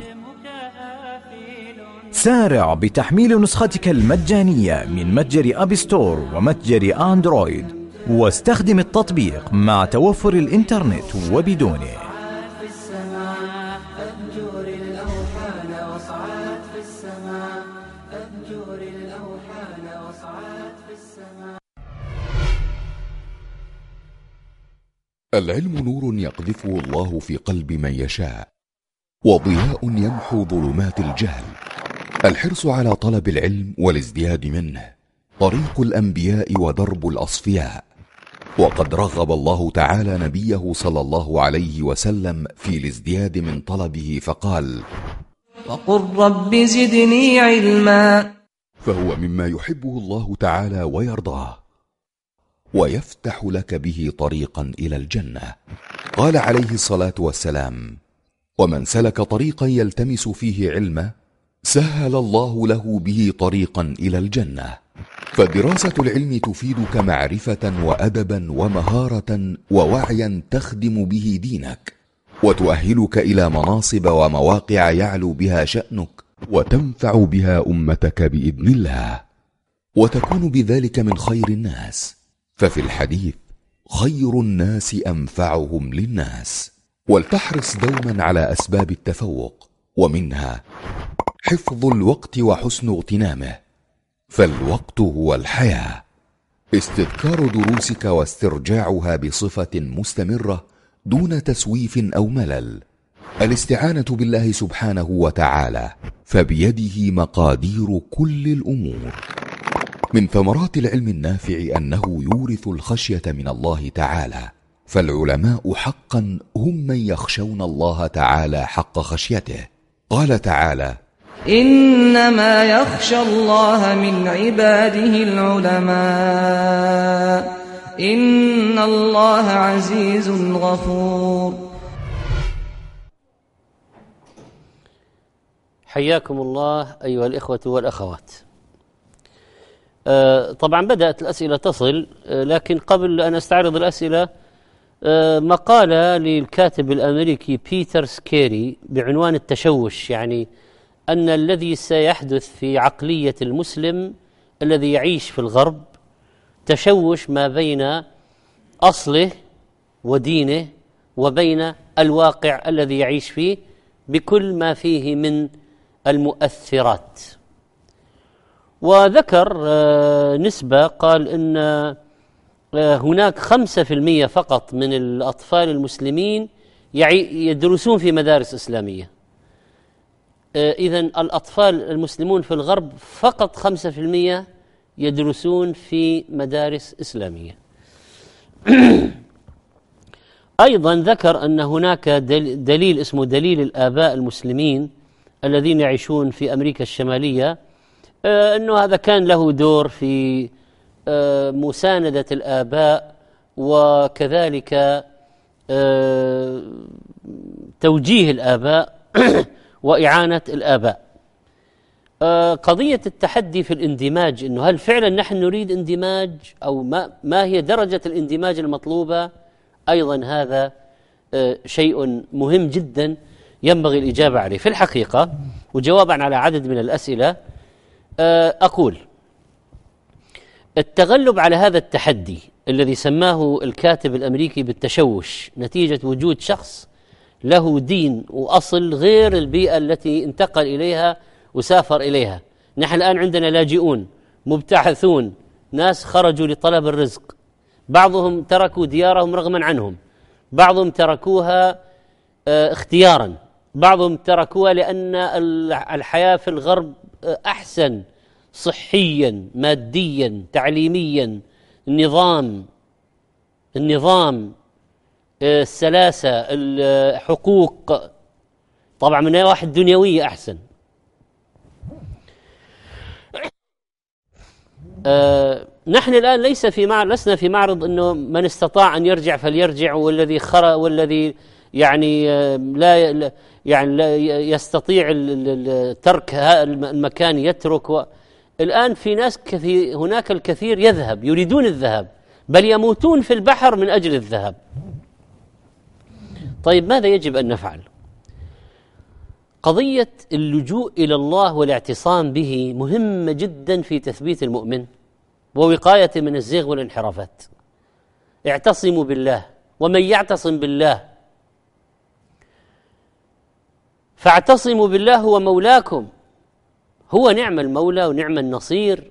سارع بتحميل نسختك المجانية من متجر أب ستور ومتجر أندرويد، واستخدم التطبيق مع توفر الإنترنت وبدونه. العلم نور يقذفه الله في قلب من يشاء، وضياء يمحو ظلمات الجهل. الحرص على طلب العلم والازدياد منه طريق الأنبياء ودرب الأصفياء. وقد رغب الله تعالى نبيه صلى الله عليه وسلم في الازدياد من طلبه فقال: وقل رب زدني علما. فهو مما يحبه الله تعالى ويرضاه، ويفتح لك به طريقا إلى الجنة. قال عليه الصلاة والسلام: ومن سلك طريقا يلتمس فيه علما سهل الله له به طريقا إلى الجنة. فدراسة العلم تفيدك معرفة وأدبا ومهارة ووعيا تخدم به دينك، وتؤهلك إلى مناصب ومواقع يعلو بها شأنك، وتنفع بها أمتك بإذن الله، وتكون بذلك من خير الناس. ففي الحديث: خير الناس أنفعهم للناس. ولتحرص دوما على أسباب التفوق، ومنها حفظ الوقت وحسن اغتنامه، فالوقت هو الحياة. استذكار دروسك واسترجاعها بصفة مستمرة دون تسويف أو ملل. الاستعانة بالله سبحانه وتعالى، فبيده مقادير كل الأمور. من ثمرات العلم النافع أنه يورث الخشية من الله تعالى، فالعلماء حقا هم من يخشون الله تعالى حق خشيته. قال تعالى: إنما يخشى الله من عباده العلماء إن الله عزيز غفور. حياكم الله أيها الإخوة والأخوات. طبعا بدأت الأسئلة تصل، لكن قبل أن أستعرض الأسئلة مقالة للكاتب الأمريكي بيتر سكيري بعنوان التشوش، يعني أن الذي سيحدث في عقلية المسلم الذي يعيش في الغرب تشوش ما بين أصله ودينه وبين الواقع الذي يعيش فيه بكل ما فيه من المؤثرات. وذكر نسبة، قال إن هناك خمسة في المية فقط من الأطفال المسلمين يدرسون في مدارس إسلامية. إذن الأطفال المسلمون في الغرب فقط خمسة في المية يدرسون في مدارس إسلامية. أيضا ذكر أن هناك دليل اسمه دليل الآباء المسلمين الذين يعيشون في أمريكا الشمالية، أنه هذا كان له دور في مساندة الآباء وكذلك توجيه الآباء وإعانة الآباء. قضية التحدي في الاندماج، أنه هل فعلا نحن نريد اندماج أو ما, ما هي درجة الاندماج المطلوبة، أيضا هذا شيء مهم جدا ينبغي الإجابة عليه. في الحقيقة وجوابا على عدد من الأسئلة أقول: التغلب على هذا التحدي الذي سماه الكاتب الأمريكي بالتشوش نتيجة وجود شخص له دين وأصل غير البيئة التي انتقل إليها وسافر إليها. نحن الآن عندنا لاجئون، مبتعثون، ناس خرجوا لطلب الرزق، بعضهم تركوا ديارهم رغما عنهم، بعضهم تركوها اختيارا، بعضهم تركوها لأن الحياة في الغرب أحسن صحيا ماديا تعليميا، النظام النظام السلاسة الحقوق، طبعا من واحد دنيوية أحسن. أه نحن الآن ليس في معرض لسنا في معرض أنه من استطاع أن يرجع فليرجع، والذي خرى والذي يعني لا يعني لا يستطيع ترك المكان يترك. و الآن في ناس كثير، هناك الكثير يذهب يريدون الذهاب، بل يموتون في البحر من أجل الذهاب. طيب ماذا يجب أن نفعل؟ قضية اللجوء إلى الله والاعتصام به مهمة جدا في تثبيت المؤمن ووقاية من الزيغ والانحرافات. اعتصموا بالله، ومن يعتصم بالله فاعتصموا بالله هو مولاكم، هو نعم المولى ونعم النصير.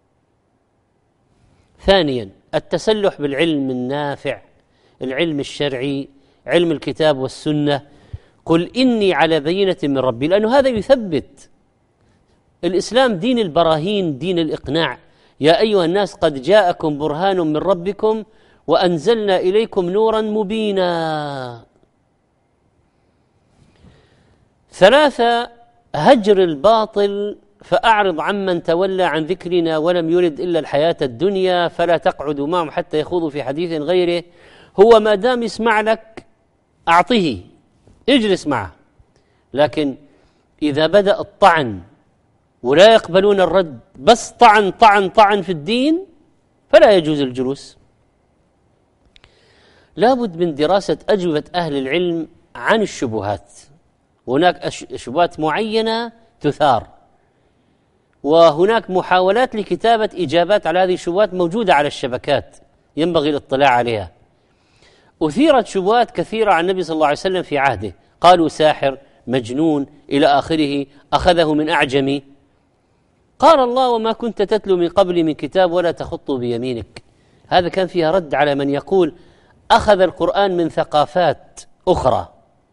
ثانيا التسلح بالعلم النافع، العلم الشرعي، علم الكتاب والسنة. قل إني على بينة من ربي، لأنه هذا يثبت. الإسلام دين البراهين، دين الإقناع. يا أيها الناس قد جاءكم برهان من ربكم وأنزلنا إليكم نورا مبينا. ثلاثة هجر الباطل، فأعرض عمن تولى عن ذكرنا ولم يرد إلا الحياة الدنيا، فلا تقعدوا معهم حتى يخوضوا في حديث غيره. هو ما دام يسمع لك أعطيه، اجلس معه، لكن إذا بدأ الطعن ولا يقبلون الرد، بس طعن طعن طعن في الدين، فلا يجوز الجلوس. لابد من دراسة أجوبة أهل العلم عن الشبهات. هناك شبهات معينة تثار، وهناك محاولات لكتابة إجابات على هذه الشبهات موجودة على الشبكات، ينبغي الاطلاع عليها. أثيرت شبهات كثيرة عن النبي صلى الله عليه وسلم في عهده، قالوا ساحر، مجنون، إلى آخره، أخذه من أعجمي. قال الله وما كنت تتلو من قبل من كتاب ولا تخط بيمينك. هذا كان فيها رد على من يقول أخذ القرآن من ثقافات أخرى.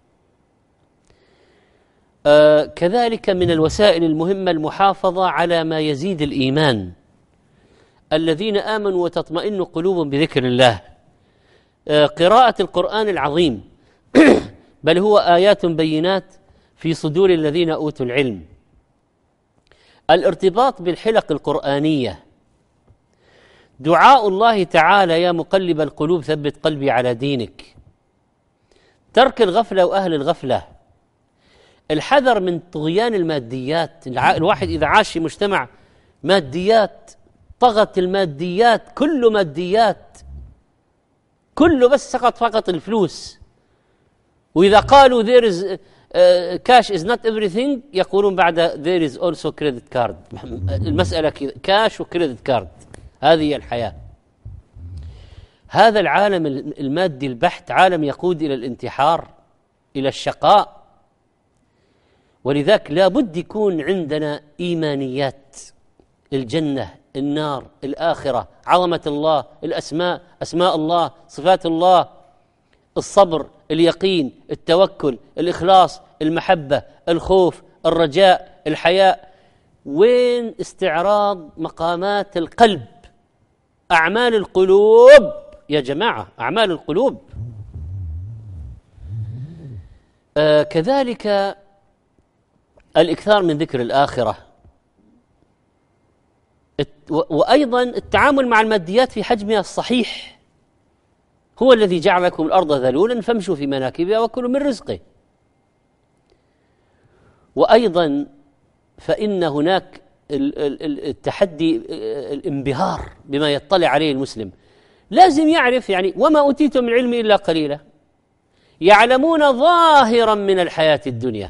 آه كذلك من الوسائل المهمة المحافظة على ما يزيد الإيمان. الذين آمنوا وتطمئن قلوبهم بذكر الله. آه قراءة القرآن العظيم بل هو آيات بينات في صدور الذين أوتوا العلم. الارتباط بالحلق القرآنية. دعاء الله تعالى يا مقلب القلوب ثبت قلبي على دينك. ترك الغفلة وأهل الغفلة. الحذر من طغيان الماديات. الواحد إذا عاش في مجتمع ماديات، طغت الماديات، كله ماديات، كله بس سقط فقط الفلوس. وإذا قالوا there is uh, cash is not everything، يقولون بعد there is also credit card. المسألة كذا، كاش وكريدت كارد، هذه الحياة. هذا العالم المادي البحت عالم يقود إلى الانتحار، إلى الشقاء. ولذلك لا بد يكون عندنا إيمانيات، الجنة، النار، الآخرة، عظمة الله، الأسماء، أسماء الله، صفات الله، الصبر، اليقين، التوكل، الإخلاص، المحبة، الخوف، الرجاء، الحياء. وين استعراض مقامات القلب، أعمال القلوب يا جماعة، أعمال القلوب. آه كذلك الإكثار من ذكر الآخرة، وأيضا التعامل مع الماديات في حجمها الصحيح. هو الذي جعل لكم الأرض ذلولا فامشوا في مناكبها وكلوا من رزقه. وأيضا فإن هناك التحدي، الانبهار بما يطلع عليه المسلم. لازم يعرف يعني وما أوتيتم من علم إلا قليلا. يعلمون ظاهرا من الحياة الدنيا،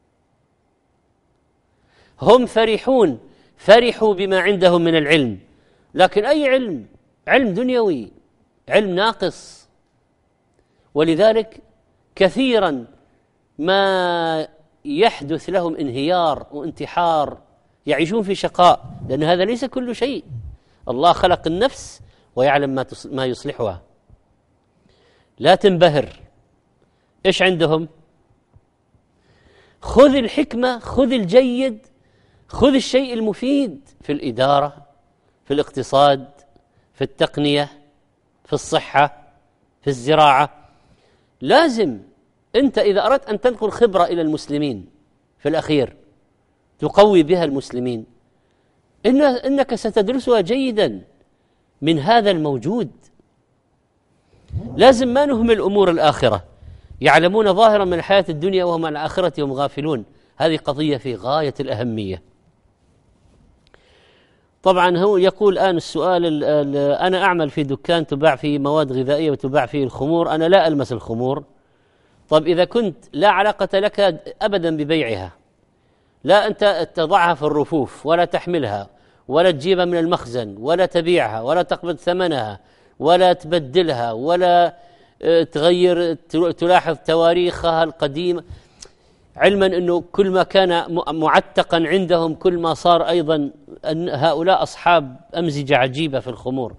هم فرحون، فرحوا بما عندهم من العلم، لكن أي علم؟ علم دنيوي، علم ناقص. ولذلك كثيرا ما يحدث لهم انهيار وانتحار، يعيشون في شقاء، لأن هذا ليس كل شيء. الله خلق النفس ويعلم ما ما يصلحها. لا تنبهر. إيش عندهم؟ خذ الحكمة، خذ الجيد، خذ الشيء المفيد في الإدارة، في الاقتصاد، في التقنية، في الصحة، في الزراعة. لازم أنت إذا أردت أن تنقل خبرة إلى المسلمين في الأخير تقوي بها المسلمين، إن إنك ستدرسها جيدا من هذا الموجود. لازم ما نهمل أمور الآخرة. يعلمون ظاهرا من الحياة الدنيا وهم عن الآخرة هم غافلون. هذه قضية في غاية الأهمية. طبعا هو يقول الآن السؤال ال ال أنا أعمل في دكان تباع فيه مواد غذائية وتباع فيه الخمور، أنا لا ألمس الخمور. طب إذا كنت لا علاقة لك أبدا ببيعها، لا أنت تضعها في الرفوف ولا تحملها ولا تجيبها من المخزن ولا تبيعها ولا تقبض ثمنها ولا تبدلها ولا تغير تلاحظ تواريخها القديمة، علما أنه كل ما كان معتقا عندهم كل ما صار أيضا أن هؤلاء أصحاب أمزجة عجيبة في الخمور.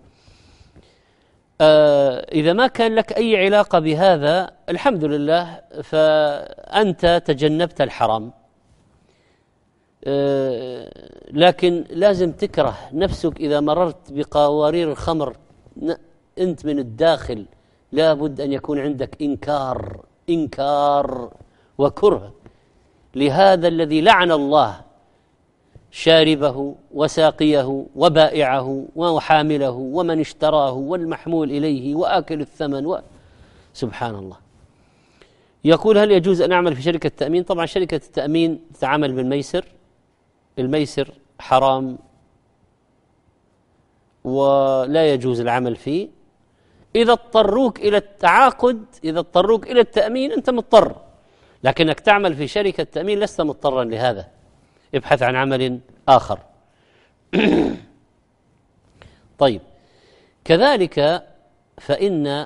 آه إذا ما كان لك أي علاقة بهذا الحمد لله، فأنت تجنبت الحرام. آه لكن لازم تكره نفسك إذا مررت بقوارير الخمر، أنت من الداخل لابد أن يكون عندك إنكار إنكار وكره لهذا الذي لعن الله شاربه وساقيه وبائعه وحامله ومن اشتراه والمحمول إليه وآكل الثمن و... سبحان الله. يقول هل يجوز أن أعمل في شركة تأمين؟ طبعا شركة التأمين تتعامل بالميسر، الميسر حرام ولا يجوز العمل فيه. إذا اضطروك إلى التعاقد، إذا اضطروك إلى التأمين أنت مضطر، لكنك تعمل في شركة تأمين لست مضطرا لهذا، ابحث عن عمل آخر. طيب، كذلك فإن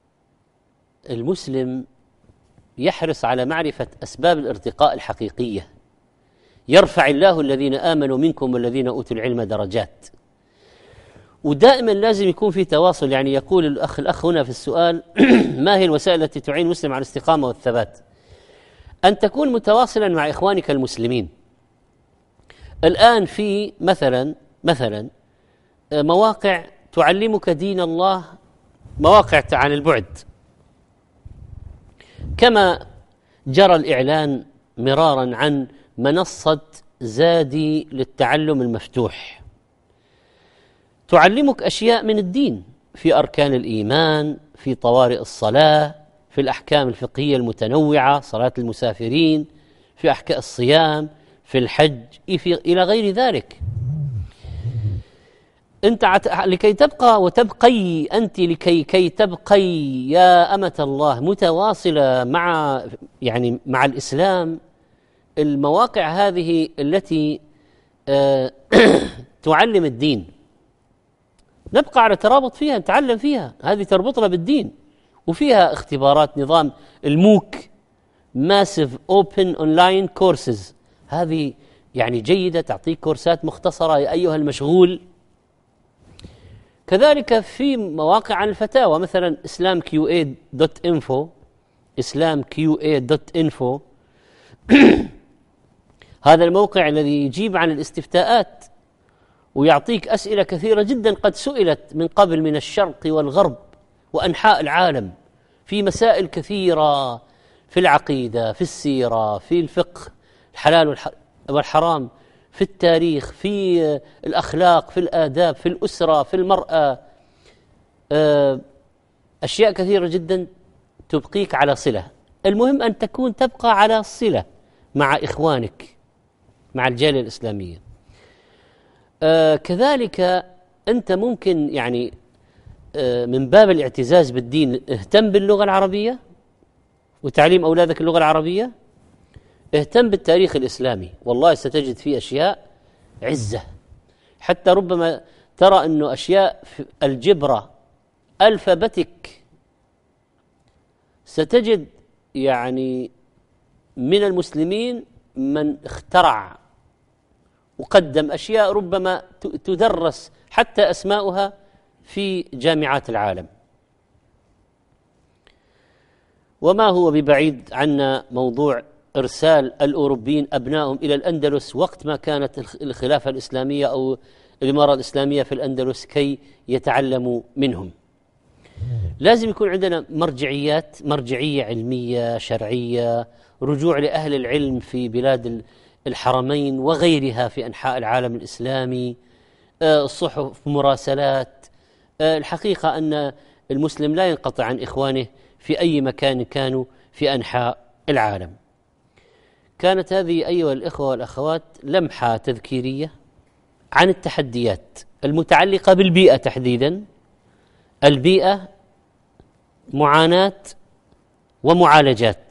المسلم يحرص على معرفة أسباب الارتقاء الحقيقية. يرفع الله الذين آمنوا منكم والذين أوتوا العلم درجات. ودائما لازم يكون في تواصل. يعني يقول الأخ الأخ هنا في السؤال ما هي الوسائل التي تعين المسلم على الاستقامة والثبات؟ أن تكون متواصلا مع إخوانك المسلمين. الآن في مثلا مثلا مواقع تعلمك دين الله، مواقع عن البعد، كما جرى الإعلان مرارا عن منصة زادي للتعلم المفتوح، تعلمك أشياء من الدين، في أركان الإيمان، في طوارئ الصلاة، في الأحكام الفقهية المتنوعة، صلاة المسافرين، في أحكام الصيام، في الحج، في إلى غير ذلك. أنت لكي تبقى وتبقي أنت لكي كي تبقي يا أمة الله متواصلة مع يعني مع الإسلام، المواقع هذه التي آه تعلم الدين نبقى على ترابط فيها، نتعلم فيها، هذه تربطنا بالدين، وفيها اختبارات، نظام الموك Massive Open Online Courses، هذه يعني جيدة، تعطيك كورسات مختصرة يا أيها المشغول. كذلك في مواقع عن الفتاوى، مثلا إسلام كيو إيه دوت إنفو، إسلام كيو إيه دوت إنفو هذا الموقع الذي يجيب عن الاستفتاءات ويعطيك أسئلة كثيرة جدا قد سئلت من قبل من الشرق والغرب وأنحاء العالم في مسائل كثيرة، في العقيدة، في السيرة، في الفقه، الحلال والحرام، في التاريخ، في الأخلاق، في الآداب، في الأسرة، في المرأة، أشياء كثيرة جدا تبقيك على صلة. المهم أن تكون تبقى على صلة مع إخوانك، مع الجالية الإسلامية. آه كذلك أنت ممكن يعني آه من باب الاعتزاز بالدين اهتم باللغة العربية وتعليم أولادك اللغة العربية، اهتم بالتاريخ الإسلامي، والله ستجد فيه أشياء عزة، حتى ربما ترى أنه أشياء في الجبرة ألفابتك ستجد يعني من المسلمين من اخترع وقدم أشياء ربما تدرس حتى أسماؤها في جامعات العالم. وما هو ببعيد عنا موضوع إرسال الأوروبيين أبنائهم إلى الأندلس وقت ما كانت الخلافة الإسلامية أو الإمارة الإسلامية في الأندلس كي يتعلموا منهم. لازم يكون عندنا مرجعيات، مرجعية علمية شرعية، رجوع لأهل العلم في بلاد الحرمين وغيرها في أنحاء العالم الإسلامي، الصحف، مراسلات. الحقيقة أن المسلم لا ينقطع عن إخوانه في أي مكان كانوا في أنحاء العالم. كانت هذه أيها الإخوة والأخوات لمحة تذكيرية عن التحديات المتعلقة بالبيئة تحديدا. البيئة معاناة ومعالجات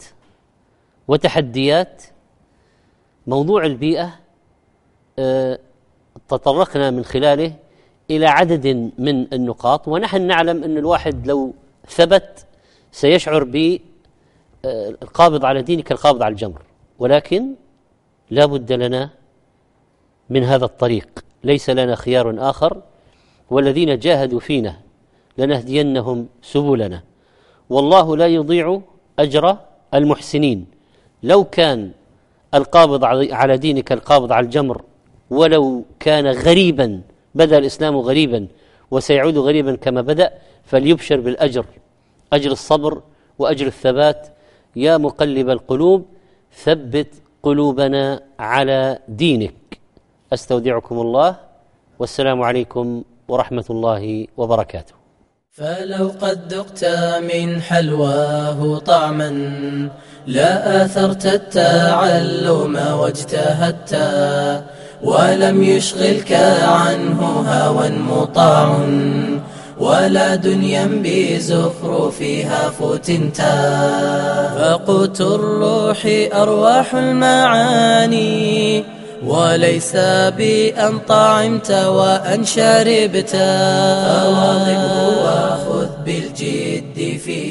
وتحديات. موضوع البيئة اه تطرقنا من خلاله إلى عدد من النقاط، ونحن نعلم أن الواحد لو ثبت سيشعر بالقابض على دينه كالقابض على الجمر، ولكن لا بد لنا من هذا الطريق، ليس لنا خيار آخر. والذين جاهدوا فينا لنهدينهم سبلنا، والله لا يضيع أجر المحسنين. لو كان القابض على دينك القابض على الجمر ولو كان غريبا، بدأ الإسلام غريبا وسيعود غريبا كما بدأ، فليبشر بالأجر، أجر الصبر وأجر الثبات. يا مقلب القلوب ثبت قلوبنا على دينك. أستودعكم الله، والسلام عليكم ورحمة الله وبركاته. فلو قد ذقت من حلواه طعما لا آثرت التعلم واجتهدت، ولم يشغلك عنه هوى مطاع ولا دنيا بزخرفها فتنتا. فقوت الروح أرواح المعاني، وليس بأن طعمت وأن شربت. فواظبه وخذ بالجد فيه